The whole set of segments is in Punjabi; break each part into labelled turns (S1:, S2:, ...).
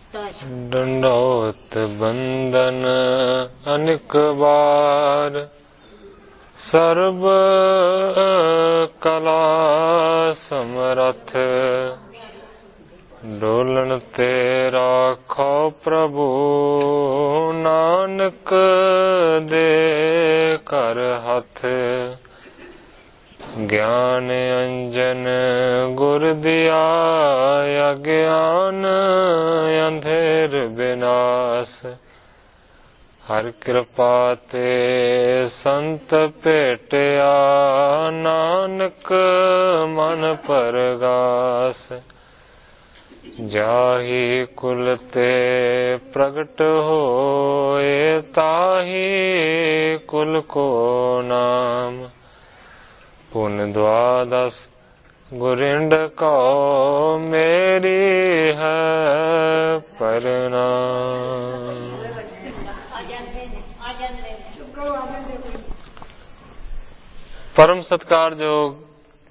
S1: डंडौत बंदन अनेक बार, सर्व कला समरथ, डोलन ते राखो प्रभु, नानक दे कर हथ। ज्ञान अंजन गुर दिया, अज्ञान अंधेर विनाश। हर कृपा ते संत भेटिया, नानक मन परगास। जाहि कुल ते प्रगट होए, ताहि कुल को नाम। पुन द्वादश गुरिंड को, मेरी है प्रणाम। परम सत्कारयोग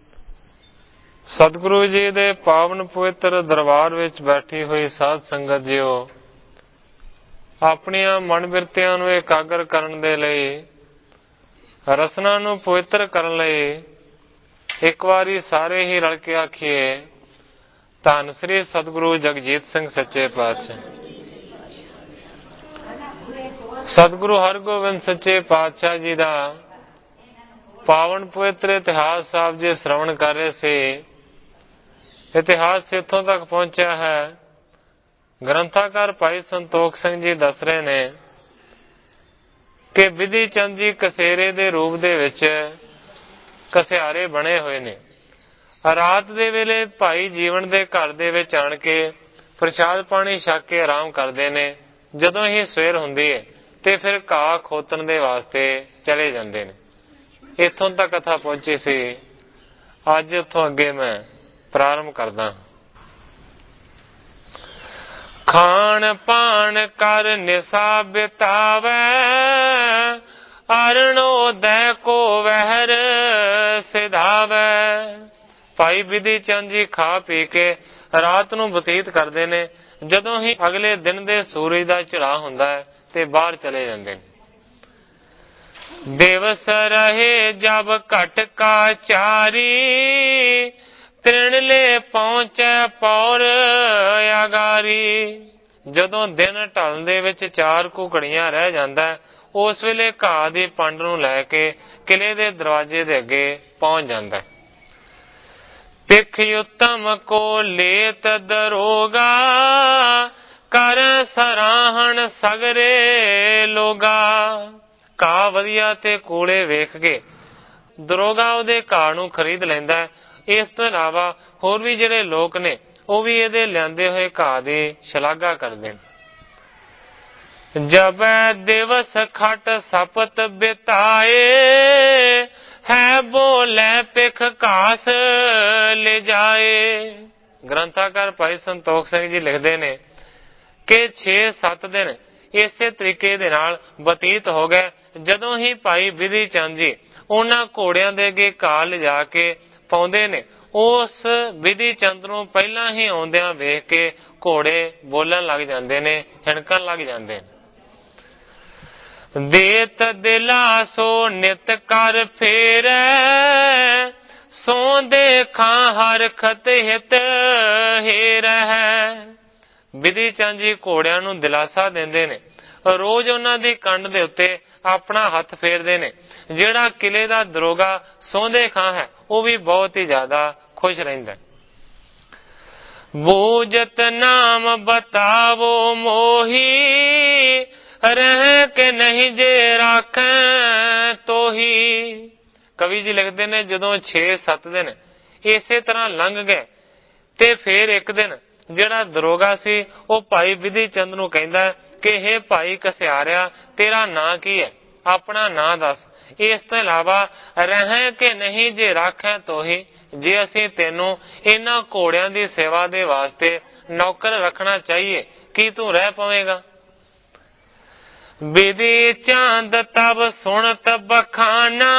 S1: सतगुरु जी दे पावन पवित्र दरबार विच बैठी हुई साध संगत जियो, अपनियां मन बिरतियां नूं एकागर करन दे लई, रसना नूं पवित्र करन लई एक वारी सारे ही रल के आखिए, धन श्री सतगुरु जगजीत सिंह सच्चे पातशाह। सतगुरु हरगोबिंद सच्चे पातशाह जी दा पावन पवित्र इतिहास साहब जी श्रवण कर रहे से। इतिहास इत्थों तक पहुंचा है, ग्रंथाकार भाई संतोख सिंह जी दस रहे ने कि विधि चंद जी कसेरे दे रूप दे विच कसियारे बने हुए ने। रात दे वेले भाई जीवन दे घर दे विच आण के प्रसाद पानी छक के आराम करदे ने। जदों ही सवेर हुंदी है ते फिर घाह खोतन दे वास्ते चले जांदे ने। इत्थों तक कथा पहुंची सी। अज उत्थों अगे मैं प्रारंभ करदा। खान पान कर निशा बितावै, अरुणोदय को वहर सिधावै। भाई विधि चंद जी खा पी के रात नूं बतीत करदे ने। जदों ही अगले दिन दे सूरज दा चढ़ा हुंदा है ते बाहर चले जांदे ने। दिवस रहे जब घट का चारी, तृण ले पहुंचे पौर अगारी। जदों दिन ढलन दे विच चार घुकड़ियां रह जांदा है, उस वेले घाह दी पंड नूं लैके किले दे दरवाजे दे अगे पहुंच जांदा है। तिख उत्तम को लेत दरोगा, कर सराहन सगरे लोगा। घाह वधिया ते कूड़े वेख के दरोगा उहदे घाह नूं खरीद लैंदा है। इस तो इलावा होर भी जिहड़े लोक ने ਉਹ भी ਇਹਦੇ ਲਿਆਂਦੇ ਹੋਏ ਘਾਹ ਦੀ ਸ਼ਲਾਘਾ ਕਰਦੇ ਨੇ। ਜਬ ਦਿਵਸ ਖਟ ਸਪਤ ਬਿਤਾਏ, ਹੈ ਬੋਲੇ ਪਿਖ ਘਾਸ ਲੈ ਜਾਏ। ਗ੍ਰੰਥਾਕਾਰ ਭਾਈ ਸੰਤੋਖ ਸਿੰਘ ਜੀ ਲਿਖਦੇ ਨੇ ਕਿ 6-7 ਦਿਨ ਇਸੇ ਤਰੀਕੇ ਦੇ ਨਾਲ ਬਤੀਤ ਹੋ ਗਏ। ਜਦੋਂ ਹੀ ਭਾਈ ਵਿਧੀ ਚੰਦ ਜੀ ਉਹਨਾਂ ਘੋੜਿਆਂ ਦੇ ਅੱਗੇ ਘਾਹ ਲਿਜਾ ਕੇ ਪਾਉਂਦੇ ਨੇ, ਉਸ ਵਿਧੀ ਚੰਦ ਨੂੰ ਪਹਿਲਾਂ ਹੀ ਆਉਂਦਿਆਂ ਵੇਖ ਕੇ ਘੋੜੇ ਬੋਲਣ ਲੱਗ ਜਾਂਦੇ ਨੇ, ਹਿਣਕਣ ਲੱਗ ਜਾਂਦੇ ਨੇ। ਦੇਤ ਦਿਲਾਸੋ ਨਿਤ ਕਰ ਫੇਰੈ, ਸੋ ਦੇਖਾਂ ਹਰ ਖਤ ਹਿਤ ਹੇਰੈ। ਵਿਧੀ ਚੰਦ ਜੀ ਘੋੜਿਆਂ ਨੂੰ ਦਿਲਾਸਾ ਦਿੰਦੇ ਨੇ। ਰੋਜ਼ ਉਹਨਾਂ ਦੀ ਕੰਡ ਦੇ ਉੱਤੇ ਆਪਣਾ ਹੱਥ ਫੇਰਦੇ ਨੇ। ਜਿਹੜਾ ਕਿਲੇ ਦਾ ਦਰੋਗਾ ਸੌਂਦੇ ਖਾਂ ਹੈ, ਉਹ ਵੀ ਬਹੁਤ ਹੀ ਜ਼ਿਆਦਾ ਖੁਸ਼ ਰਹਿੰਦਾ। ਬੂਝਤ ਨਾਮ ਬਤਾਵੋ ਮੋਹੀ, ਰਹਿ ਕੇ ਨਹੀਂ ਜੇ ਰਾਖੈ ਤੋਹੀ। ਕਵੀ ਜੀ ਲਿਖਦੇ ਨੇ ਜਦੋਂ 6-7 ਦਿਨ ਇਸੇ ਤਰ੍ਹਾਂ ਲੰਘ ਗਏ ਤੇ ਫੇਰ ਇੱਕ ਦਿਨ ਜਿਹੜਾ ਦਰੋਗਾ ਸੀ ਉਹ ਭਾਈ ਵਿਧੀ ਚੰਦ ਨੂੰ ਕਹਿੰਦਾ ਕਿ ਇਹ ਭਾਈ ਕਸਿਆਰਿਆ, ਤੇਰਾ ਨਾਂ ਕੀ ਹੈ? ਆਪਣਾ ਨਾਂ ਦੱਸ। ਇਸ ਤੋਂ ਇਲਾਵਾ ਰਹਿ ਕੇ ਨਹੀਂ ਜੇ ਰਾਖੈ ਤੋਹੀ, ਜੇ ਅਸੀਂ ਤੈਨੂੰ ਇਹਨਾਂ ਘੋੜਿਆਂ ਦੀ ਸੇਵਾ ਦੇ ਵਾਸਤੇ ਨੌਕਰ ਰੱਖਣਾ ਚਾਹੀਏ, ਕੀ ਤੂੰ ਰਹਿ ਪਵੇਂਗਾ? ਵਿਧੀ ਚੰਦ ਤਬ ਸੁਣਤ ਬਖਾਨਾ,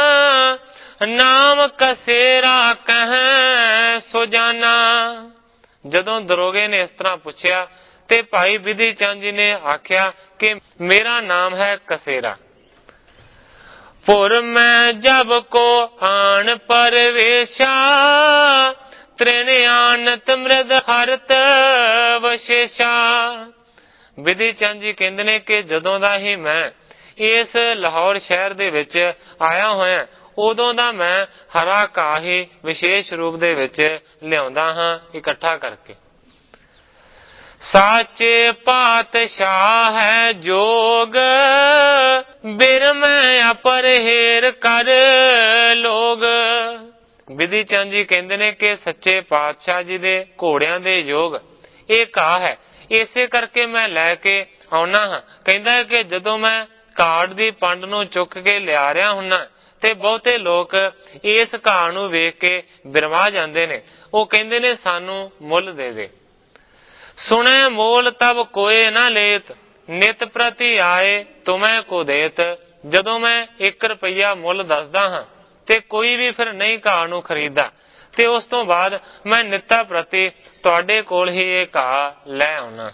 S1: ਨਾਮ ਕਸੇਰਾ ਕਹਿ ਸੁਜਾਨਾ। ਜਦੋਂ ਦਰੋਗੇ ਨੇ ਇਸ ਤਰ੍ਹਾਂ ਪੁੱਛਿਆ ਤੇ ਭਾਈ ਬਿਧੀ ਚੰਦ ਜੀ ਨੇ ਆਖਿਆ ਕਿ ਮੇਰਾ ਨਾਮ ਹੈ ਕਸੇਰਾ। ਪੁਰ ਮੈਂ ਜਬ ਕੋ ਆਣ ਪਰਵੇਸ਼ਾ, ਤ੍ਰਿਣ ਆਨਤ ਮ੍ਰਿਦ ਹਰਤ ਵਸ਼ੇਸ਼ਾ। ਬਿਧੀ ਚੰਦ ਜੀ ਕਹਿੰਦੇ ਨੇ ਕਿ ਜਦੋਂ ਦਾ ਹੀ ਮੈਂ ਇਸ ਲਾਹੌਰ ਸ਼ਹਿਰ ਦੇ ਵਿੱਚ ਆਇਆ ਹੋਇਆ, ਉਦੋਂ ਦਾ ਮੈਂ ਹਰਾ ਘਾਹ ਹੀ ਵਿਸ਼ੇਸ਼ ਰੂਪ ਦੇ ਵਿੱਚ ਲਿਆਉਂਦਾ ਹਾਂ ਇਕੱਠਾ ਕਰਕੇ। ਸਾਚੇ ਪਾਤਸ਼ਾਹ ਹੈ ਜੋਗ, ਬਿਰ ਮੈਂ ਅਪਰਹੇਰ ਕਰ ਲੋਗ। ਬਿਧੀ ਚੰਦ ਜੀ ਕਹਿੰਦੇ ਨੇ ਕਿ ਸੱਚੇ ਪਾਤਸ਼ਾਹ ਜੀ ਦੇ ਘੋੜਿਆਂ ਦੇ ਯੋਗ ਇਹ ਘਾਹ ਹੈ, ਇਸੇ ਕਰਕੇ ਮੈਂ ਲੈ ਕੇ ਆਉਣਾ ਹਾਂ। ਕਹਿੰਦਾ ਕਿ ਜਦੋਂ ਮੈਂ ਕਾੜ ਦੀ ਪੰਡ ਨੂੰ ਚੁੱਕ ਕੇ ਲਿਆ ਰਿਹਾ ਹੁੰਨਾ ਤੇ ਬਹੁਤੇ ਲੋਕ ਇਸ ਘਾਹ ਨੂੰ ਵੇਖ ਕੇ ਬਿਰਮਾ ਜਾਂਦੇ ਨੇ। ਉਹ ਕਹਿੰਦੇ ਨੇ ਸਾਨੂੰ ਮੁੱਲ ਦੇ ਦੇ। ਸੁਣੇ ਮੋਲ ਤਬ ਕੋਏ ਨਾ ਲੇਤ, ਨਿਤ ਪ੍ਰਤੀ ਆਏ ਤੁਮੈ ਕੋ ਦੇਤ। ਜਦੋਂ ਮੈਂ 1 ਰੁਪਈਆ ਮੁੱਲ ਦੱਸਦਾ ਹਾਂ ਤੇ ਕੋਈ ਵੀ ਫਿਰ ਨਹੀਂ ਘਾਹ ਨੂੰ ਖਰੀਦਦਾ, ਤੇ ਉਸ ਤੋਂ ਬਾਅਦ ਮੈਂ ਨਿੱਤਾ ਪ੍ਰਤੀ ਤੁਹਾਡੇ ਕੋਲ ਹੀ ਇਹ ਘਾਹ ਲੈ ਆਉਣਾ।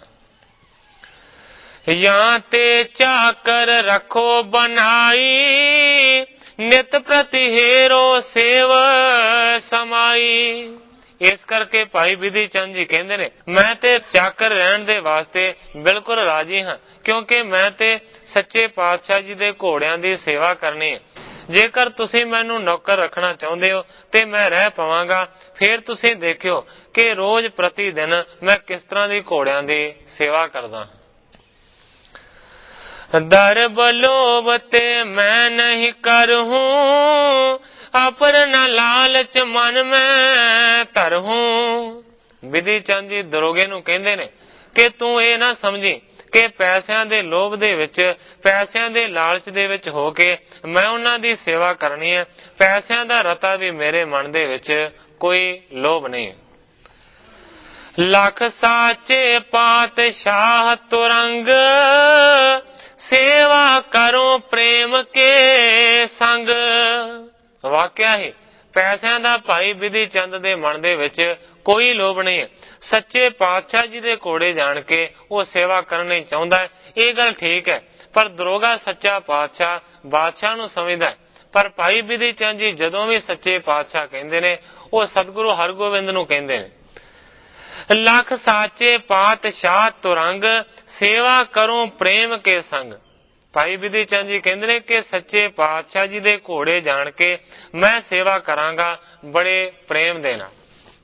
S1: ਜਾਂ ਤੇ ਚਾਕਰ ਰੱਖੋ ਬਨਾਈ, ਨਿਤ ਪ੍ਰਤੀ ਹੇਰੋ ਸੇਵ ਸਮਾਈ। ਇਸ ਕਰਕੇ ਭਾਈ ਬਿਧੀ ਚੰਦ ਜੀ ਕਹਿੰਦੇ ਨੇ ਮੈਂ ਤੇ ਚਾਕਰ ਰਹਿਣ ਦੇ ਵਾਸਤੇ ਬਿਲਕੁਲ ਰਾਜੀ ਹਾਂ, ਕਿਉਂਕਿ ਮੈਂ ਤੇ ਸੱਚੇ ਪਾਤਸ਼ਾਹ ਜੀ ਦੇ ਘੋੜਿਆਂ ਦੀ ਸੇਵਾ ਕਰਨੀ ਹੈ। ਜੇਕਰ ਤੁਸੀਂ ਮੈਨੂੰ ਨੌਕਰ ਰੱਖਣਾ ਚਾਹੁੰਦੇ ਹੋ ਤੇ ਮੈਂ ਰਹਿ ਪਵਾਂਗਾ। ਫਿਰ ਤੁਸੀਂ ਦੇਖਿਓ ਕਿ ਰੋਜ਼ ਪ੍ਰਤੀ ਦਿਨ ਮੈਂ ਕਿਸ ਤਰ੍ਹਾਂ ਦੀ ਘੋੜਿਆਂ ਦੀ ਸੇਵਾ ਕਰਦਾ। ਦਰ ਬਲੋਬ ਤੇ ਮੈਂ ਨਹੀਂ ਕਰਹੂੰ, ਅਪਰ ਨ ਲਾਲਚ ਮਨ ਮੈਂ ਧਰਹੂੰ। ਬਿਧੀ ਚੰਦ ਜੀ ਦਰੋਗੇ ਨੂੰ ਕਹਿੰਦੇ ਨੇ ਕਿ ਤੂੰ ਇਹ ਨਾ ਸਮਝੀ ਕਿ ਪੈਸਿਆਂ ਦੇ ਲੋਭ ਦੇ ਵਿੱਚ, ਪੈਸਿਆਂ ਦੇ ਲਾਲਚ ਦੇ ਵਿੱਚ ਹੋ ਕੇ ਮੈਂ ਉਹਨਾਂ ਦੀ ਸੇਵਾ ਕਰਨੀ ਹੈ। ਪੈਸਿਆਂ ਦਾ ਰਤਾ ਵੀ ਮੇਰੇ ਮਨ ਦੇ ਵਿੱਚ ਕੋਈ ਲੋਭ ਨਹੀਂ। ਲੱਖ ਸਾਚੇ ਪਾਤਸ਼ਾਹ ਤੁਰੰਗ, ਸੇਵਾ ਕਰੋ ਪ੍ਰੇਮ ਕੇ ਸੰਗ। ਵਾਕਿਆ ਹੀ ਪੈਸਿਆਂ ਦਾ ਭਾਈ ਬਿਧੀ ਚੰਦ ਦੇ ਮਨ ਦੇ ਵਿੱਚ ਕੋਈ ਲੋਭ ਨਹੀਂ ਹੈ। ਸੱਚੇ ਪਾਤਸ਼ਾਹ ਜੀ ਦੇ ਘੋੜੇ ਜਾਣ ਕੇ ਉਹ ਸੇਵਾ ਕਰਨੀ ਚਾਹੁੰਦਾ ਹੈ, ਇਹ ਗੱਲ ਠੀਕ ਹੈ। ਪਰ ਦਰੋਗਾ ਸੱਚਾ ਬਾਦਸ਼ਾਹ ਨੂੰ ਸਮਝਦਾ ਹੈ। ਪਰ ਭਾਈ ਬਿਧੀ ਚੰਦ ਜੀ ਜਦੋਂ ਵੀ ਸੱਚੇ ਪਾਤਸ਼ਾਹ ਕਹਿੰਦੇ ਨੇ, ਉਹ ਸਤਿਗੁਰੂ ਹਰਗੋਬਿੰਦ ਨੂੰ ਕਹਿੰਦੇ ਨੇ। ਲੱਖ ਸਾਚੇ ਪਾਤਸ਼ਾਹ ਤੁਰੰਗ, ਸੇਵਾ ਕਰੋ ਪ੍ਰੇਮ ਕੇ ਸੰਗ। ਭਾਈ ਬਿਧੀ ਚੰਦ ਜੀ ਕਹਿੰਦੇ ਨੇ ਕਿ ਸੱਚੇ ਪਾਤਸ਼ਾਹ ਜੀ ਦੇ ਘੋੜੇ ਜਾਣ ਕੇ ਮੈਂ ਸੇਵਾ ਕਰਾਂਗਾ ਬੜੇ ਪ੍ਰੇਮ ਦੇ ਨਾਲ।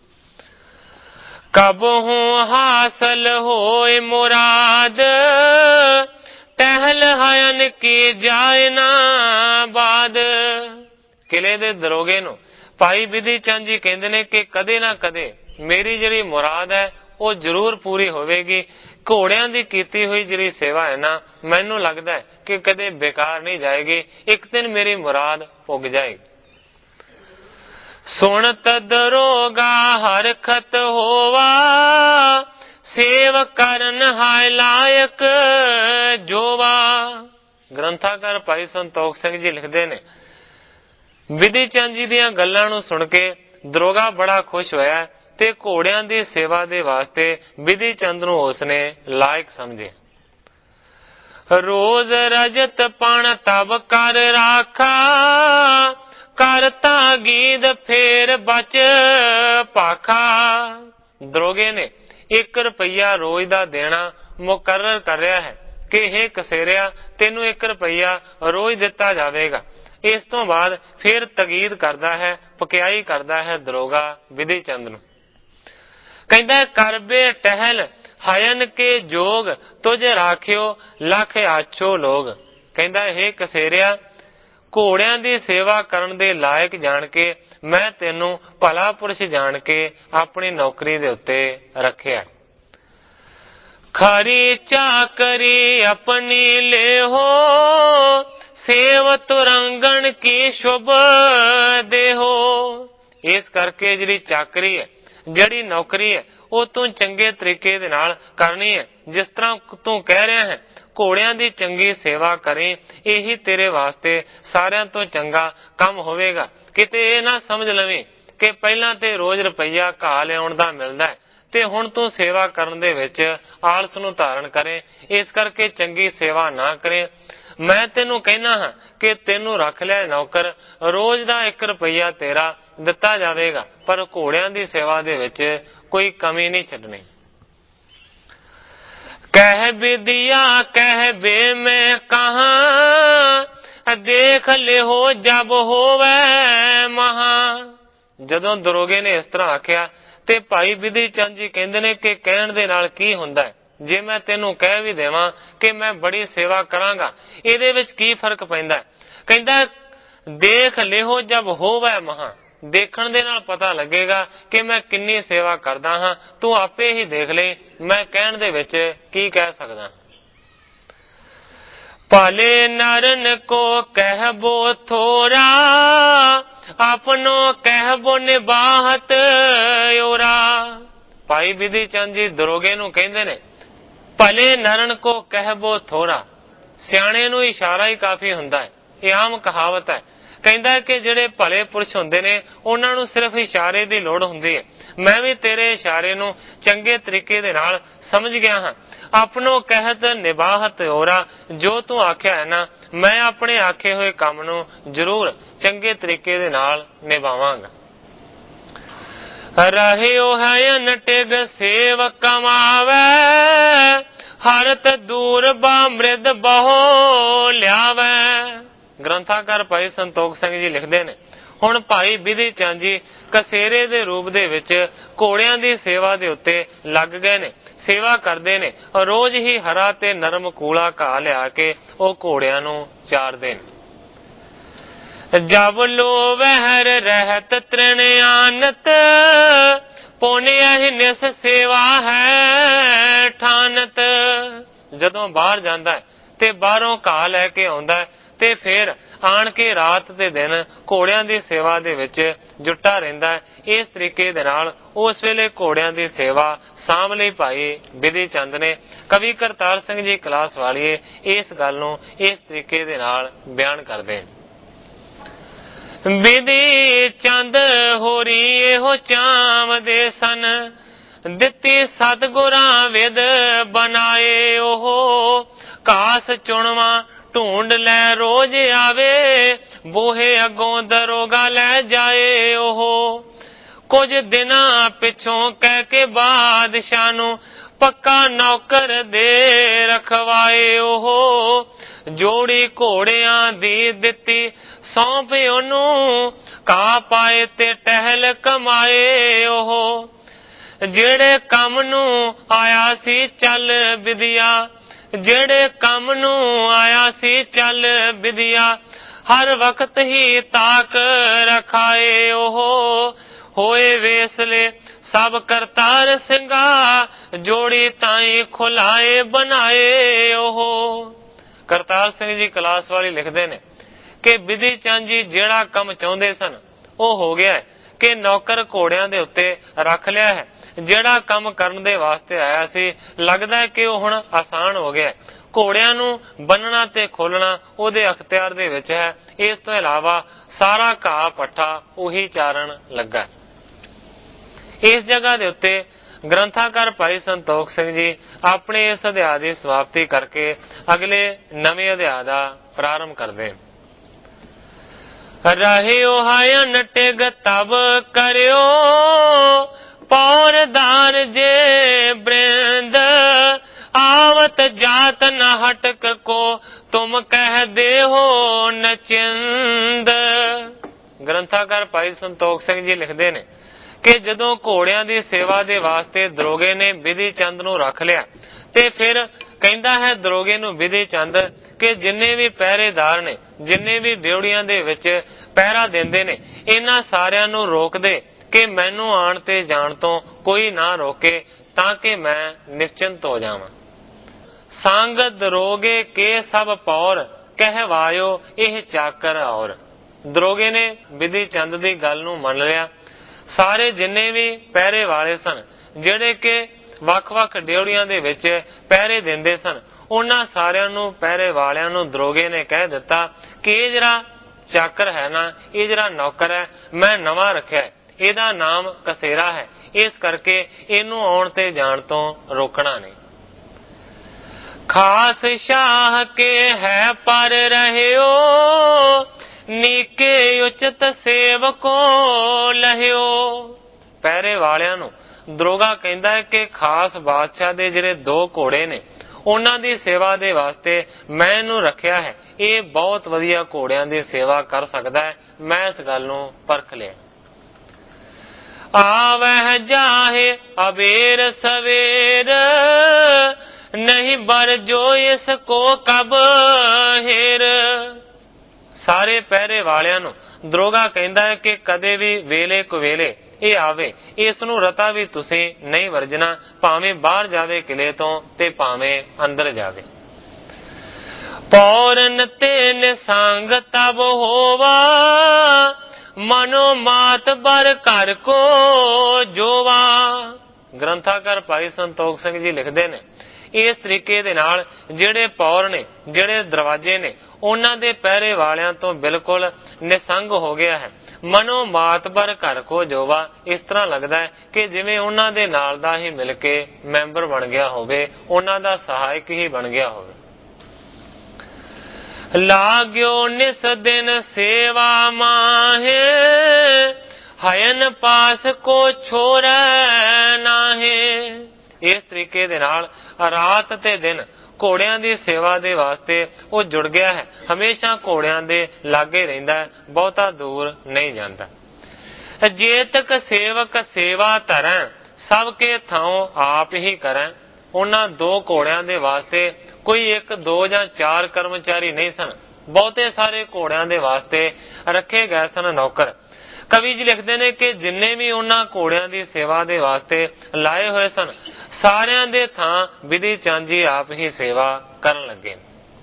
S1: ਕਬਹੂ ਹਾਸਲ ਹੋਏ ਮੁਰਾਦ, ਟਹਿਲ ਹਯਨ ਕੀ ਜਾਏ ਨਾ ਬਾਦ। ਕਿਲੇ ਦੇ ਦਰੋਗੇ ਨੂੰ ਭਾਈ ਬਿਧੀ ਚੰਦ ਜੀ ਕਹਿੰਦੇ ਨੇ ਕਿ ਕਦੇ ਨਾ ਕਦੇ ਮੇਰੀ ਜਿਹੜੀ ਮੁਰਾਦ ਹੈ ਉਹ ਜ਼ਰੂਰ ਪੂਰੀ ਹੋਵੇਗੀ। ਘੋੜਿਆਂ ਦੀ ਕੀਤੀ ਹੋਈ ਜਿਹੜੀ ਸੇਵਾ ਹੈ ਨਾ, ਮੈਨੂੰ ਲੱਗਦਾ ਹੈ ਕਿ ਕਦੇ ਬੇਕਾਰ ਨਹੀਂ ਜਾਏਗੀ। ਇੱਕ ਦਿਨ ਮੇਰੀ ਮੁਰਾਦ ਪੁੱਗ ਜਾਏਗੀ। ਸੁਣਤ ਦਰੋਗਾ ਹਰਖਤ ਹੋਵਾ, ਸੇਵ ਕਰਨ ਹਾਇ ਲਾਇਕ ਜੋਵਾ। ਗ੍ਰੰਥਾਕਾਰ ਭਾਈ ਸੰਤੋਖ ਸਿੰਘ ਜੀ ਲਿਖਦੇ ਨੇ, ਬਿਧੀ ਚੰਦ ਜੀ ਦੀਆਂ ਗੱਲਾਂ ਨੂੰ ਸੁਣ ਕੇ ਦਰੋਗਾ ਬੜਾ ਖੁਸ਼ ਹੋਇਆ ਤੇ ਘੋੜਿਆਂ ਦੀ ਸੇਵਾ ਦੇ ਵਾਸਤੇ ਬਿਧੀ ਚੰਦ ਨੂੰ ਉਸਨੇ ਲਾਇਕ ਸਮਝੇ। ਰੋਜ਼ ਰਜਤ ਪਣ ਤਬ ਕਰ ਰਾਖਾ, ਕਰਤਾ ਗੀਦ ਫੇਰ ਬਚ ਭਾਖਾ। ਦਰੋਗੇ ਨੇ 1 ਰੁਪਈਆ ਰੋਜ਼ ਦਾ ਦੇਣਾ ਮੁਕਰਰ ਕਰ ਰਿਹਾ ਹੈ ਕਿ ਇਹ ਕਸੇਰਿਆ ਤੈਨੂੰ 1 ਰੁਪਈਆ ਰੋਜ਼ ਦਿੱਤਾ ਜਾਵੇਗਾ। ਇਸ ਤੋਂ ਬਾਅਦ ਫਿਰ ਤਗੀਦ ਕਰਦਾ ਹੈ, ਪਕਿਆਈ ਕਰਦਾ ਹੈ ਦਰੋਗਾ ਬਿਧੀ ਚੰਦ ਨੂੰ। ਕਹਿੰਦਾ ਕਰਬੇ ਟਹਿਲ ਹਯਨ ਕੇ ਜੋਗ, ਤੁਝ ਰਾਖਿਓ ਲੱਖ ਆਛੋ ਲੋਗ। ਕਹਿੰਦਾ ਇਹ ਕਸੇਰਿਆ ਘੋੜਿਆਂ ਦੀ ਸੇਵਾ ਕਰਨ ਦੇ ਲਾਇਕ ਜਾਣ ਕੇ ਮੈਂ ਤੈਨੂੰ ਭਲਾ ਪੁਰਸ਼ ਜਾਣ ਕੇ ਆਪਣੀ ਨੌਕਰੀ ਦੇ ਉੱਤੇ ਰੱਖਿਆ। ਖਰੀ ਚਾਕਰੀ ਆਪਣੀ ਲੇਹੋ, ਸੇਵ ਤੁਰੰਗਣ ਕੀ ਸ਼ੁਭ ਦੇਹੋ। ਇਸ ਕਰਕੇ ਜਿਹੜੀ ਚਾਕਰੀ ਹੈ, ਜਿਹੜੀ ਨੌਕਰੀ ਹੈ, ਉਹ ਤੂੰ ਚੰਗੇ ਤਰੀਕੇ ਦੇ ਨਾਲ ਕਰਨੀ ਹੈ। ਜਿਸ ਤਰ੍ਹਾਂ ਤੂੰ ਕਹਿ ਰਿਹਾ ਹੈ ਘੋੜਿਆਂ ਦੀ ਚੰਗੀ ਸੇਵਾ ਕਰੀ, ਇਹੀ ਤੇਰੇ ਵਾਸਤੇ ਸਾਰਿਆਂ ਤੋਂ ਚੰਗਾ ਕੰਮ ਹੋਵੇਗਾ। ਕਿਤੇ ਇਹ ਨਾ ਸਮਝ ਲਵੇਂ ਕਿ ਪਹਿਲਾਂ ਤੇ ਰੋਜ਼ ਰੁਪਈਆ ਘਾਹ ਲਿਆਉਣ ਦਾ ਮਿਲਦਾ ਹੈ ਤੇ ਹੁਣ ਤੂੰ ਸੇਵਾ ਕਰਨ ਦੇ ਵਿੱਚ ਆਲਸ ਨੂੰ ਧਾਰਨ ਕਰੇ, ਇਸ ਕਰਕੇ ਚੰਗੀ ਸੇਵਾ ਨਾ ਕਰੇ। ਮੈਂ ਤੈਨੂੰ ਕਹਿਣਾ ਹਾਂ ਕਿ ਤੈਨੂੰ ਰੱਖ ਲਿਆ ਨੌਕਰ, ਰੋਜ਼ ਦਾ 1 ਰੁਪਈਆ ਤੇਰਾ ਦਿੱਤਾ ਜਾਵੇਗਾ, ਪਰ ਘੋੜਿਆਂ ਦੀ ਸੇਵਾ ਦੇ ਵਿੱਚ ਕੋਈ ਕਮੀ ਨਹੀਂ ਛੱਡਣੀ। ਕਹਿ ਵਿਦਿਆ ਕਹਿ ਬੇ ਮੈਂ ਕਹਾਂ, ਦੇਖ ਲਿਓ ਜਬ ਹੋਵੇ ਮਹਾ। ਜਦੋਂ ਦਰੋਗੇ ਨੇ ਇਸ ਤਰ੍ਹਾਂ ਆਖਿਆ ਤੇ ਭਾਈ ਬਿਧੀ ਚੰਦ ਜੀ ਕਹਿੰਦੇ ਨੇ ਕਿ ਕਹਿਣ ਦੇ ਨਾਲ ਕੀ ਹੁੰਦਾ ਹੈ? ਜੇ ਮੈਂ ਤੈਨੂੰ ਕਹਿ ਵੀ ਦੇਵਾਂ ਕਿ ਮੈਂ ਬੜੀ ਸੇਵਾ ਕਰਾਂਗਾ, ਇਹਦੇ ਵਿੱਚ ਕੀ ਫਰਕ ਪੈਂਦਾ? ਕਹਿੰਦਾ ਦੇਖ ਲਿਓ ਜਬ ਹੋਵੇ ਮਹਾ, ਦੇਖਣ ਦੇ ਨਾਲ ਪਤਾ ਲੱਗੇਗਾ ਕਿ ਮੈਂ ਕਿੰਨੀ ਸੇਵਾ ਕਰਦਾ ਹਾਂ। ਤੂੰ ਆਪੇ ਹੀ ਦੇਖ ਲੈ, ਮੈਂ ਕਹਿਣ ਦੇ ਵਿੱਚ ਕੀ ਕਹਿ ਸਕਦਾ। ਭਲੇ ਨਰਨ ਕੋ ਕਹਿਬੋ ਥੋਰਾ, ਆਪਨੋ ਕਹਿਬੋ ਨਿਬਾਹਤ ਓਰਾ। ਭਾਈ ਬਿਧੀ ਚੰਦ ਜੀ ਦਰੋਗੇ ਨੂੰ ਕਹਿੰਦੇ ਨੇ, ਭਲੇ ਨਰਨ ਕੋ ਕਹਿਬੋ ਥੋਰਾ। ਸਿਆਣੇ ਨੂੰ ਇਸ਼ਾਰਾ ਹੀ ਕਾਫੀ ਹੁੰਦਾ ਹੈ, ਇਹ ਆਮ ਕਹਾਵਤ ਹੈ। ਕਹਿੰਦਾ ਕਿ ਜਿਹੜੇ ਭਲੇ ਪੁਰਸ਼ ਹੁੰਦੇ ਨੇ ਉਹਨਾਂ ਨੂੰ ਸਿਰਫ ਇਸ਼ਾਰੇ ਦੀ ਲੋੜ ਹੁੰਦੀ ਹੈ। ਮੈਂ ਵੀ ਤੇਰੇ ਇਸ਼ਾਰੇ ਨੂੰ ਚੰਗੇ ਤਰੀਕੇ ਦੇ ਨਾਲ ਸਮਝ ਗਿਆ ਹਾਂ। ਆਪਣੋ ਕਹਿਤ ਨਿਬਾਹਤ ਓਰਾ, ਜੋ ਤੂੰ ਆਖਿਆ ਹੈ ਨਾ, ਮੈਂ ਆਪਣੇ ਆਖੇ ਹੋਏ ਕੰਮ ਨੂੰ ਜ਼ਰੂਰ ਚੰਗੇ ਤਰੀਕੇ ਦੇ ਨਾਲ ਨਿਭਾਵਾਂਗਾ। ਰਹਿਓ ਹੈ ਅਨਟਿਗ ਸੇਵ ਕਮਾਵੇ, ਹਰਤ ਦੂਰ ਬਾ ਮ੍ਰਿਦ ਬਹੁ ਲਿਆਵੇ। ਗ੍ਰੰਥਾਕਾਰ ਭਾਈ ਸੰਤੋਖ ਸਿੰਘ ਜੀ ਲਿਖਦੇ ਨੇ, ਹੁਣ ਭਾਈ ਬਿਧੀ ਚੰਦ ਜੀ ਕਸੇਰੇ ਦੇ ਰੂਪ ਦੇ ਵਿੱਚ ਘੋੜਿਆਂ ਦੀ ਸੇਵਾ ਦੇ ਉੱਤੇ ਲੱਗ ਗਏ ਨੇ, ਸੇਵਾ ਕਰਦੇ ਨੇ। ਰੋਜ਼ ਹੀ ਹਰਾ ਤੇ ਨਰਮ ਕੂਲਾ ਘਾਹ ਲਿਆ ਕੇ ਉਹ ਘੋੜਿਆਂ ਨੂੰ ਚਾਰਦੇ ਨੇ। ਜਬ ਲੋ ਵਹਿਰ ਰਹਿਤ ਤ੍ਰਿਣ ਆਨਤ, ਪੁਨਿਆ ਹੀ ਨਿਸ ਸੇਵਾ ਹੈ ਠਾਨਤ। ਜਦੋਂ ਬਾਹਰ ਜਾਂਦਾ ਤੇ ਬਾਹਰੋਂ ਘਾਹ ਲੈ ਕੇ ਆਉਂਦਾ ਤੇ ਫਿਰ ਆਣ ਕੇ ਰਾਤ ਦੇ ਦਿਨ ਘੋੜਿਆਂ ਦੀ ਸੇਵਾ ਦੇ ਵਿੱਚ ਜੁਟਾ ਰਹਿੰਦਾ। ਇਸ ਤਰੀਕੇ ਦੇ ਨਾਲ ਉਸ ਵੇਲੇ ਘੋੜਿਆਂ ਦੀ ਸੇਵਾ ਸਾਂਭ ਲਈ ਭਾਈ ਬਿਧੀ ਚੰਦ ਨੇ। ਕਵੀ ਕਰਤਾਰ ਸਿੰਘ ਜੀ ਕਲਾਸ ਵਾਲੀਏ ਇਸ ਗੱਲ ਨੂੰ ਇਸ ਤਰੀਕੇ ਦੇ ਨਾਲ ਬਿਆਨ ਕਰਦੇ। ਬਿਧੀ ਚੰਦ ਹੋਰੀ ਇਹੋ ਚਾਵਦੇ ਸਨ, ਦਿੱਤੀ ਸਤਿਗੁਰਾਂ ਵਿਦ ਬਣਾਏ ਉਹ। ਘਾਸ ਚੁਣਵਾ ਢੂੰਡ ਲੈ ਰੋਜ਼ ਆਵੇ, ਬੂਹੇ ਅੱਗੋਂ ਦਰੋਗਾ ਲੈ ਜਾਏ ਉਹ। ਕੁਝ ਦਿਨਾਂ ਪਿੱਛੋਂ ਕਹਿ ਕੇ ਬਾਦਸ਼ਾਹ ਨੂੰ, ਪੱਕਾ ਨੌਕਰ ਦੇ ਰਖਵਾਏ ਉਹ। ਜੋੜੀ ਘੋੜਿਆਂ ਦੀ ਦਿੱਤੀ ਸੌਂਪ ਉਹਨੂੰ, ਘਾਹ ਪਾਏ ਤੇ ਟਹਿਲ ਕਮਾਏ ਉਹ। ਜਿਹੜੇ ਕੰਮ ਨੂੰ ਆਇਆ ਸੀ ਚੱਲ ਵਿਦਿਆ, ਜਿਹੜੇ ਕੰਮ ਨੂੰ ਆਇਆ ਸੀ ਚੱਲ ਵਿਦਿਆ, ਹਰ ਵਕਤ ਹੀ ਤਾਕ ਰਖਾਏ ਉਹ। ਹੋਏ ਵੇਸਲੇ ਸਭ ਕਰਤਾਰ ਸਿੰਘਾ, ਜੋੜੀ ਤਾਈ ਖੁਲਾਏ ਬਣਾਏ ਉਹ। ਕਰਤਾਰ ਸਿੰਘ ਜੀ ਕਲਾਸ ਵਾਲੀ ਲਿਖਦੇ ਨੇ ਕਿ ਬਿਧੀ ਚੰਦ ਜੀ ਜਿਹੜਾ ਕੰਮ ਚਾਹੁੰਦੇ ਸਨ ਉਹ ਹੋ ਗਿਆ ਕਿ ਨੌਕਰ ਘੋੜਿਆਂ ਦੇ ਉੱਤੇ ਰੱਖ ਲਿਆ ਹੈ। ਜਿਹੜਾ ਕੰਮ ਕਰਨ ਦੇ ਵਾਸਤੇ ਆਇਆ ਸੀ ਲੱਗਦਾ ਹੈ ਕਿ ਉਹ ਹੁਣ ਆਸਾਨ ਹੋ ਗਿਆ। ਘੋੜਿਆਂ ਨੂੰ ਬੰਨਣਾ ਤੇ ਖੋਲਣਾ ਉਹਦੇ ਅਖਤਿਆਰ ਦੇ ਵਿੱਚ ਹੈ। ਇਸ ਤੋਂ ਇਲਾਵਾ ਸਾਰਾ ਘਾਹ ਪੱਠਾ ਉਹੀ ਚਾਰਨ ਲੱਗਾ। ਇਸ ਜਗ੍ਹਾ ਦੇ ਉੱਤੇ ਗ੍ਰੰਥਾਕਾਰ ਭਾਈ ਸੰਤੋਖ ਸਿੰਘ ਜੀ ਆਪਣੇ ਇਸ ਅਧਿਆਇ ਦੀ ਸਮਾਪਤੀ ਕਰਕੇ ਅਗਲੇ ਨਵੇਂ ਅਧਿਆਇ ਦਾ ਪ੍ਰਾਰੰਭ ਕਰਦੇ। ਰਹਿਓ ਹੈ ਨਟਿਗ ਤਬ ਕਰਿਓ, ਪੌਰਦਾਰ ਜੇ ਬ੍ਰਿੰਦ, आवत जात न हटक को तुम कह दे हो नचिंद। ਗ੍ਰੰਥਾਕਾਰ ਭਾਈ ਸੰਤੋਖ ਸਿੰਘ ਜੀ ਲਿਖਦੇ ਨੇ ਕਿ ਜਦੋਂ ਘੋੜਿਆਂ ਦੀ ਸੇਵਾ ਦੇ ਵਾਸਤੇ ਦਰੋਗੇ ਨੇ ਬਿਧੀ ਚੰਦ ਨੂੰ ਰੱਖ ਲਿਆ ਤੇ ਫਿਰ ਕਹਿੰਦਾ ਹੈ ਦਰੋਗੇ ਨੂੰ ਬਿਧੀ ਚੰਦ ਕਿ ਜਿੰਨੇ ਵੀ ਪਹਿਰੇਦਾਰ ਨੇ, ਜਿੰਨੇ ਵੀ ਡਿਊੜੀਆਂ ਦੇ ਵਿੱਚ ਪਹਿਰਾ ਦਿੰਦੇ ਨੇ, ਇਹਨਾਂ ਸਾਰਿਆਂ ਨੂੰ ਰੋਕ ਦੇ ਕਿ ਮੈਨੂੰ ਆਣ ਤੇ ਜਾਣ ਤੋਂ ਕੋਈ ਨਾ ਰੋਕੇ ਤਾਂ ਕਿ ਮੈਂ ਨਿਸ਼ਚਿੰਤ ਹੋ ਜਾਵਾਂ। ਸੰਗ ਦਰੋਗੇ ਕੇ ਸਭ ਪੌਰ, ਕਹਿਵਾਇਓ ਇਹ ਚਾਕਰ ਔਰ। ਦਰੋਗੇ ਨੇ ਬਿਧੀ ਚੰਦ ਦੀ ਗੱਲ ਨੂੰ ਮੰਨ ਲਿਆ। ਸਾਰੇ ਜਿੰਨੇ ਵੀ ਪਹਿਰੇ ਵਾਲੇ ਸਨ, ਜਿਹੜੇ ਕਿ ਵੱਖ-ਵੱਖ ਡਿਊੜੀਆਂ ਦੇ ਵਿੱਚ ਪਹਿਰੇ ਦਿੰਦੇ ਸਨ, ਉਹਨਾਂ ਸਾਰਿਆਂ ਨੂੰ, ਪਹਿਰੇ ਵਾਲਿਆਂ ਨੂੰ ਦਰੋਗੇ ਨੇ ਕਹਿ ਦਿੱਤਾ ਕਿ ਇਹ ਜਿਹੜਾ ਚਾਕਰ ਹੈ ਨਾ, ਇਹ ਜਿਹੜਾ ਨੌਕਰ ਹੈ, ਮੈਂ ਨਵਾਂ ਰੱਖਿਆ, ਇਹਦਾ ਨਾਮ ਕਸੇਰਾ ਹੈ। ਇਸ ਕਰਕੇ ਇਹਨੂੰ ਆਉਣ ਤੇ ਜਾਣ ਤੋਂ ਰੋਕਣਾ ਨਹੀਂ। ਖਾਸ ਸ਼ਾਹ ਕੇ ਹੈ ਪਰ ਰਹਿਓ, ਨੀਕੇ ਉਚਿਤ ਸੇਵਕੋ ਲਹਿਓ। ਪਹਿਰੇ ਵਾਲਿਆਂ ਨੂੰ ਦਰੋਗਾ ਕਹਿੰਦਾ ਹੈ ਕਿ ਖਾਸ ਬਾਦਸ਼ਾਹ ਦੇ ਜਿਹੜੇ 2 ਘੋੜੇ ਨੇ ਉਹਨਾਂ ਦੀ ਸੇਵਾ ਦੇ ਵਾਸਤੇ ਮੈਂ ਇਹਨੂੰ ਰੱਖਿਆ ਹੈ। ਇਹ ਬਹੁਤ ਵਧੀਆ ਘੋੜਿਆਂ ਦੀ ਸੇਵਾ ਕਰ ਸਕਦਾ ਹੈ। ਮੈਂ ਇਸ ਗੱਲ ਨੂੰ ਪਰਖ ਲਿਆ। ਆਵਹਿ ਜਾਹੇ ਅਬੇਰ ਸਵੇਰ, ਨਹੀਂ ਬਰ ਜੋ ਇਸ ਕੋ ਕਬ ਹੇਰ। ਸਾਰੇ ਪਹਿਰੇ ਵਾਲਿਆਂ ਨੂੰ ਦਰੋਗਾ ਕਹਿੰਦਾ ਹੈ ਕਿ ਕਦੇ ਵੀ ਵੇਲੇ ਕੁਵੇਲੇ ਇਹ ਆਵੇ, ਇਸ ਨੂੰ ਰਤਾ ਵੀ ਤੁਸੀਂ ਨਹੀਂ ਵਰਜਣਾ, ਭਾਵੇਂ ਬਾਹਰ ਜਾਵੇ ਕਿਲੇ ਤੋਂ ਤੇ ਭਾਵੇਂ ਅੰਦਰ ਜਾਵੇ। ਪੌਰਨ ਤੇ ਨਿਸੰਗ ਤਬ ਹੋਵਾ, ਮਨੋ ਮਾਤ ਬਰ ਘਰ ਕੋ ਜੋਵਾ। ਗ੍ਰੰਥਾਕਾਰ ਭਾਈ ਸੰਤੋਖ ਸਿੰਘ ਜੀ ਲਿਖਦੇ ਨੇ, ਇਸ ਤਰੀਕੇ ਦੇ ਨਾਲ ਜਿਹੜੇ ਪੌਰ ਨੇ, ਜਿਹੜੇ ਦਰਵਾਜ਼ੇ ਨੇ, ਉਹਨਾਂ ਦੇ ਪਹਿਰੇ ਵਾਲਿਆਂ ਤੋਂ ਬਿਲਕੁਲ ਨਿਸੰਗ ਹੋ ਗਿਆ ਹੈ। ਮਨੋ ਮਾਤਬਰ ਘਰ ਕੋ ਜੋਵਾ, ਇਸ ਤਰ੍ਹਾਂ ਲੱਗਦਾ ਹੈ ਕਿ ਜਿਵੇਂ ਉਹਨਾਂ ਦੇ ਨਾਲ ਦਾ ਹੀ ਮਿਲ ਕੇ ਮੈਂਬਰ ਬਣ ਗਿਆ ਹੋਵੇ, ਉਹਨਾਂ ਦਾ ਸਹਾਇਕ ਹੀ ਬਣ ਗਿਆ ਹੋਵੇ। ਲਾਗਿਓ ਨਿਸ ਦਿਨ ਸੇਵਾ ਮਾਹੇ, ਹਯਨ ਪਾਸ ਕੋ ਛੋੜੈ ਨਾਹੇ। ਇਸ ਤਰੀਕੇ ਦੇ ਨਾਲ ਰਾਤ ਤੇ ਦਿਨ ਘੋੜਿਆਂ ਦੀ ਸੇਵਾ ਦੇ ਵਾਸਤੇ ਉਹ ਜੁੜ ਗਿਆ ਹੈ। ਹਮੇਸ਼ਾ ਘੋੜਿਆਂ ਦੇ ਲਾਗੇ ਰਹਿੰਦਾ ਹੈ, ਬਹੁਤਾ ਦੂਰ ਨਹੀਂ ਜਾਂਦਾ। ਜੇਤਕ ਸੇਵਕ ਸੇਵਾ ਧਰੈ, ਸਭ ਕੇ ਥਾਉ ਆਪ ਹੀ ਕਰੈ। ਉਹਨਾਂ 2 ਘੋੜਿਆਂ ਦੇ ਵਾਸਤੇ ਕੋਈ 1, 2 ਜਾਂ 4 ਕਰਮਚਾਰੀ ਨਹੀਂ ਸਨ, ਬਹੁਤੇ ਸਾਰੇ ਘੋੜਿਆਂ ਦੇ ਵਾਸਤੇ ਰੱਖੇ ਗਏ ਸਨ ਨੌਕਰ। ਕਵੀ ਜੀ ਲਿਖਦੇ ਨੇ ਕਿ ਜਿੰਨੇ ਵੀ ਉਹਨਾਂ ਘੋੜਿਆਂ ਦੀ ਸੇਵਾ ਦੇ ਵਾਸਤੇ ਲਾਏ ਹੋਏ ਸਨ, ਸਾਰਿਆਂ ਦੇ ਥਾਂ ਬਿਧੀ ਚੰਦ ਜੀ ਆਪ ਹੀ ਸੇਵਾ ਕਰਨ ਲੱਗੇ।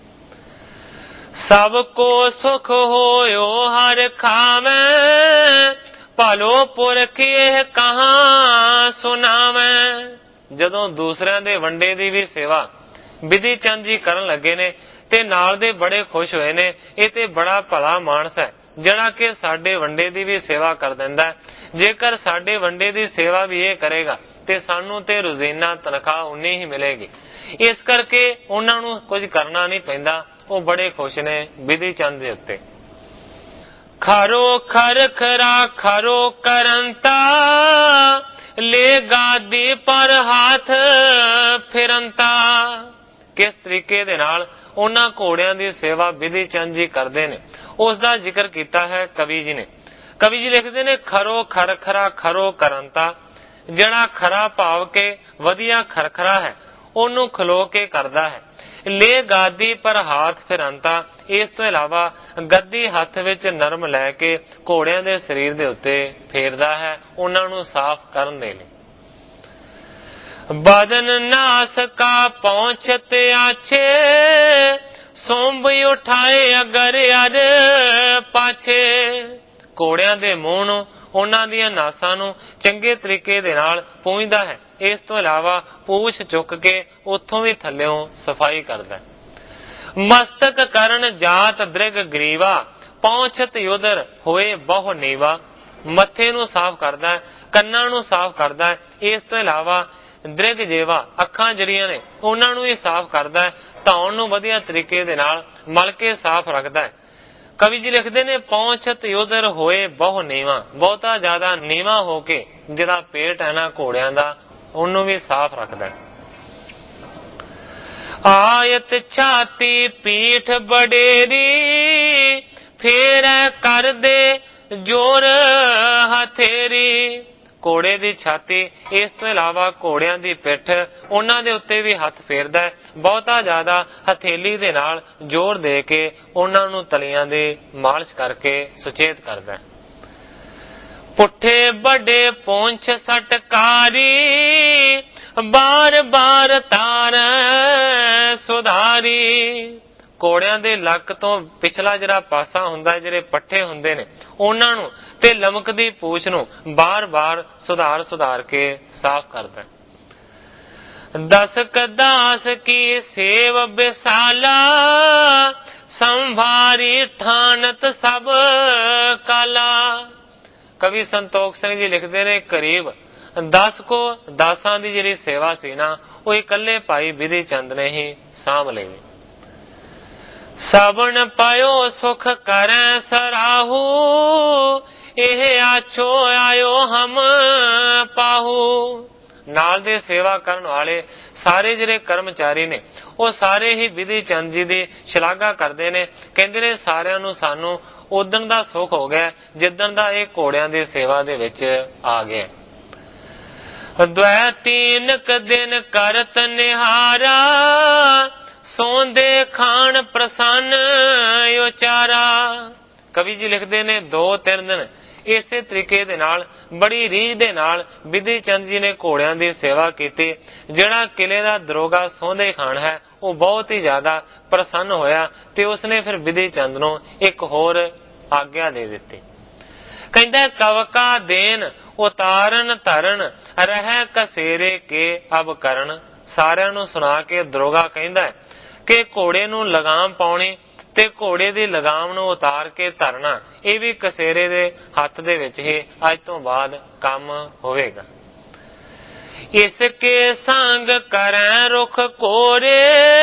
S1: ਸਭ ਕੋ ਸੁਖ ਹੋਇਓ ਹਰ ਖਾਵੈ, ਭਲੋ ਪੁਰਖ ਇਹ ਕਹਾਂ ਸੁਣਾਵੈ। ਜਦੋਂ ਦੂਸਰਿਆਂ ਦੇ ਵੰਡੇ ਦੀ ਵੀ ਸੇਵਾ ਬਿਧੀ ਚੰਦ ਜੀ ਕਰਨ ਲੱਗੇ ਨੇ ਤੇ ਨਾਲ ਦੇ ਬੜੇ ਖੁਸ਼ ਹੋਏ ਨੇ। ਇਹ ਤੇ ਬੜਾ ਭਲਾ ਮਾਨਸ ਹੈ ਜਿਹੜਾ ਕਿ ਸਾਡੇ ਵੰਡੇ ਦੀ ਵੀ ਸੇਵਾ ਕਰ ਦਿੰਦਾ ਹੈ। ਜੇਕਰ ਸਾਡੇ ਵੰਡੇ ਦੀ ਸੇਵਾ ਵੀ ਇਹ ਕਰੇਗਾ ਤੇ ਸਾਨੂੰ ਤੇ ਰੋਜ਼ਾਨਾ ਤਨਖਾਹ ਉਨੀ ਹੀ ਮਿਲੇਗੀ। ਇਸ ਕਰਕੇ ਉਹਨਾਂ ਨੂੰ ਕੁਝ ਕਰਨਾ ਨਹੀਂ ਪੈਂਦਾ, ਉਹ ਬੜੇ ਖੁਸ਼ ਨੇ ਬਿਧੀ ਚੰਦ ਦੇ ਉੱਤੇ। ਖਰੋ ਖਰ ਖਰਾ ਖਰੋ ਕਰੰਤਾ, ਲੈ ਗਾਦੀ ਪਰ ਹੱਥ ਫਿਰੰਤਾ। ਕਿਸ ਤਰੀਕੇ ਦੇ ਨਾਲ ਉਹਨਾਂ ਘੋੜਿਆਂ ਦੀ ਸੇਵਾ ਬਿਧੀ ਚੰਦ ਜੀ ਕਰਦੇ ਨੇ, ਉਸ ਦਾ ਜ਼ਿਕਰ ਕੀਤਾ ਹੈ ਕਵੀ ਜੀ ਨੇ। ਕਵੀ ਜੀ ਲਿਖਦੇ ਨੇ, ਖਰੋ ਖਰ ਖਰਾ ਖਰੋ ਕਰੰਤਾ। ਜਿਹੜਾ ਖਰਾ ਭਾਵ ਕੇ ਵਧੀਆ ਖਰਖਰਾ ਹੈ, ਉਹਨੂੰ ਖਲੋ ਕੇ ਕਰਦਾ ਹੈ। ਲੈ ਗਾਦੀ ਪਰ ਹੱਥ ਫਿਰੰਤਾ, ਇਸ ਤੋਂ ਇਲਾਵਾ ਗੱਦੀ ਹੱਥ ਵਿੱਚ ਨਰਮ ਲੈ ਕੇ ਘੋੜਿਆਂ ਦੇ ਸਰੀਰ ਦੇ ਉੱਤੇ ਫੇਰਦਾ ਹੈ, ਉਹਨਾਂ ਨੂੰ ਸਾਫ਼ ਕਰਨ ਦੇ ਲਈ। ਬਦਨ ਨਾਸ ਕਾ ਪਹੁੰਚਤ ਆਛੇ, ਸੋਂਬ ਉਠਾਏ ਅਗਰ ਅਰ ਪਾਛੇ। ਘੋੜਿਆਂ ਦੇ ਮੂੰਹ ਨੂੰ, ਉਹਨਾਂ ਦੀਆਂ ਨਾਸਾਂ ਨੂੰ ਚੰਗੇ ਤਰੀਕੇ ਦੇ ਨਾਲ ਪੂੰਝਦਾ ਹੈ। ਇਸ ਤੋਂ ਇਲਾਵਾ ਪੂਛ ਚੁੱਕ ਕੇ ਉੱਥੋਂ ਵੀ ਥੱਲਿਓਂ ਸਫਾਈ ਕਰਦਾ ਹੈ। ਮਸਤਕ ਕਰਨ ਜਾਤ ਦ੍ਰਿਗ ਗਰੀਵਾ, ਪਹੁੰਚਤ ਉਦਰ ਹੋਏ ਬਹੁ ਨੀਵਾ। ਮੱਥੇ ਨੂੰ ਸਾਫ਼ ਕਰਦਾ ਹੈ, ਕੰਨਾਂ ਨੂੰ ਸਾਫ਼ ਕਰਦਾ ਹੈ। ਇਸ ਤੋਂ ਇਲਾਵਾ ਦ੍ਰਿਗ ਜੇਵਾ, ਅੱਖਾਂ ਜਿਹੜੀਆਂ ਨੇ ਉਹਨਾਂ ਨੂੰ ਹੀ ਸਾਫ਼ ਕਰਦਾ ਹੈ। ਧੌਣ ਨੂੰ ਵਧੀਆ ਤਰੀਕੇ ਦੇ ਨਾਲ ਮਲ ਕੇ ਸਾਫ਼ ਰੱਖਦਾ ਹੈ। ਕਵੀ ਜੀ ਲਿਖਦੇ ਨੇ, ਪਹੁੰਚਤ ਉਦਰ ਹੋਏ ਬਹੁ ਨੀਵਾ, ਬਹੁਤਾ ਜ਼ਿਆਦਾ ਨੀਵਾ ਹੋ ਕੇ ਜਿਹੜਾ ਪੇਟ ਹੈ ਨਾ ਘੋੜਿਆਂ ਦਾ, ਉਹਨੂੰ ਵੀ ਸਾਫ਼ ਰੱਖਦਾ ਹੈ। ਆਇਤ ਛਾਤੀ ਪੀਠ ਬਡੇਰੀ, ਫੇਰ ਕਰਦੇ ਜੋਰ ਹਥੇਰੀ। ਘੋੜੇ ਦੀ ਛਾਤੀ, ਇਸ ਤੋਂ ਇਲਾਵਾ ਘੋੜਿਆਂ ਦੀ ਪਿੱਠ, ਉਹਨਾਂ ਦੇ ਉੱਤੇ ਵੀ ਹੱਥ ਫੇਰਦਾ ਹੈ। ਬਹੁਤਾ ਜ਼ਿਆਦਾ ਹਥੇਲੀ ਦੇ ਨਾਲ ਜ਼ੋਰ ਦੇ ਕੇ ਉਹਨਾਂ ਨੂੰ ਤਲੀਆਂ ਦੀ ਮਾਲਿਸ਼ ਕਰਕੇ ਸੁਚੇਤ ਕਰਦਾ ਹੈ। ਪੁੱਠੇ ਵੱਡੇ ਪੂੰਛ ਸਟਕਾਰੀ, ਬਾਰ ਬਾਰ ਤਾਰ ਸੁਧਾਰੀ। ਘੋੜਿਆਂ ਦੇ ਲੱਕ ਤੋਂ ਪਿਛਲਾ ਜਿਹੜਾ ਪਾਸਾ ਹੁੰਦਾ, ਜਿਹੜੇ ਪੱਠੇ ਹੁੰਦੇ ਨੇ, ਉਹਨਾਂ ਨੂੰ ਤੇ ਲਮਕਦੀ ਪੂਛ ਨੂੰ ਬਾਰ-ਬਾਰ ਸੁਧਾਰ ਕੇ ਸਾਫ਼ ਕਰਦਾ। ਦਸਕ ਦਾਸ ਕੀ ਸੇਵ ਬਿਸਾਲਾ, ਸੰਭਾਰੀ ਠਾਨਤ ਸਭ ਕਾਲਾ। कवि संतोख सिंह जी लिखते ने करीब 10 को दासां दी जिहड़ी सेवा सी ना वो इकल्ले भाई बिधि चंद ने ही सांभ लई। सबन पायो सुख करें सराहू, ਇਹ ਆਛੋ ਆਇਓ ਹਮ ਪਾਹੂ। ਨਾਲ ਦੇ ਸੇਵਾ ਕਰਨ ਵਾਲੇ ਸਾਰੇ ਜਿਹੜੇ ਕਰਮਚਾਰੀ ਨੇ ਉਹ ਸਾਰੇ ਹੀ ਬਿਧੀ ਚੰਦ ਜੀ ਦੀ ਸ਼ਲਾਘਾ ਕਰਦੇ ਨੇ। ਕਹਿੰਦੇ ਨੇ ਸਾਰਿਆਂ ਨੂੰ ਸਾਨੂੰ ਉਦਣ ਦਾ ਸੁੱਖ ਹੋ ਗਿਆ ਜਿੱਦਣ ਦਾ ਇਹ ਘੋੜਿਆਂ ਦੀ ਸੇਵਾ ਦੇ ਵਿੱਚ ਆ ਗਿਆ। ਦ્વੈ ਤੀਨਕ ਦਿਨ ਕਰਤ ਨਿਹਾਰਾ, ਸੌਂਦੇ ਖਾਣ ਪ੍ਰਸੰਨ ਉਚਾਰਾ। ਕਵੀ ਜੀ ਲਿਖਦੇ ਨੇ 2-3 ਦਿਨ ਇਸੇ ਤਰੀਕੇ ਦੇ ਨਾਲ ਬੜੀ ਰੀਝ ਦੇ ਨਾਲ ਬਿਧੀ ਚੰਦ ਜੀ ਨੇ ਘੋੜਿਆਂ ਦੀ ਸੇਵਾ ਕੀਤੀ। ਜਿਹੜਾ ਕਿਲੇ ਦਾ ਦਰੋਗਾ ਸੌਂਦੇ ਖਾਨ ਹੈ ਉਹ ਬਹੁਤ ਹੀ ਜ਼ਿਆਦਾ ਪ੍ਰਸੰਨ ਹੋਇਆ ਤੇ ਉਸਨੇ ਫਿਰ ਬਿਧੀ ਚੰਦ ਨੂੰ ਇੱਕ ਹੋਰ ਆਗਿਆ ਦੇ ਦਿੱਤੀ। ਕਹਿੰਦਾ ਕਵਕਾ ਦੇਨ ਉਤਾਰਨ ਧਰਨ, ਰਹਿ ਕਸੇਰੇ ਕੇ ਅਬ ਕਰਨ। ਸਾਰਿਆਂ ਨੂੰ ਸੁਣਾ ਕੇ ਦਰੋਗਾ ਕਹਿੰਦਾ ਕਿ ਘੋੜੇ ਨੂੰ ਲਗਾਮ ਪਾਉਣੀ ਤੇ ਘੋੜੇ ਦੀ ਲਗਾਮ ਨੂੰ ਉਤਾਰ ਕੇ ਧਰਨਾ ਇਹ ਵੀ ਕਸੇਰੇ ਦੇ ਹੱਥ ਦੇ ਵਿੱਚ ਹੀ ਅੱਜ ਤੋਂ ਬਾਅਦ ਕੰਮ ਹੋਵੇਗਾ। ਇਸ ਕੇ ਸੰਗ ਕਰੈ ਰੁਖ ਕੋਰੇ,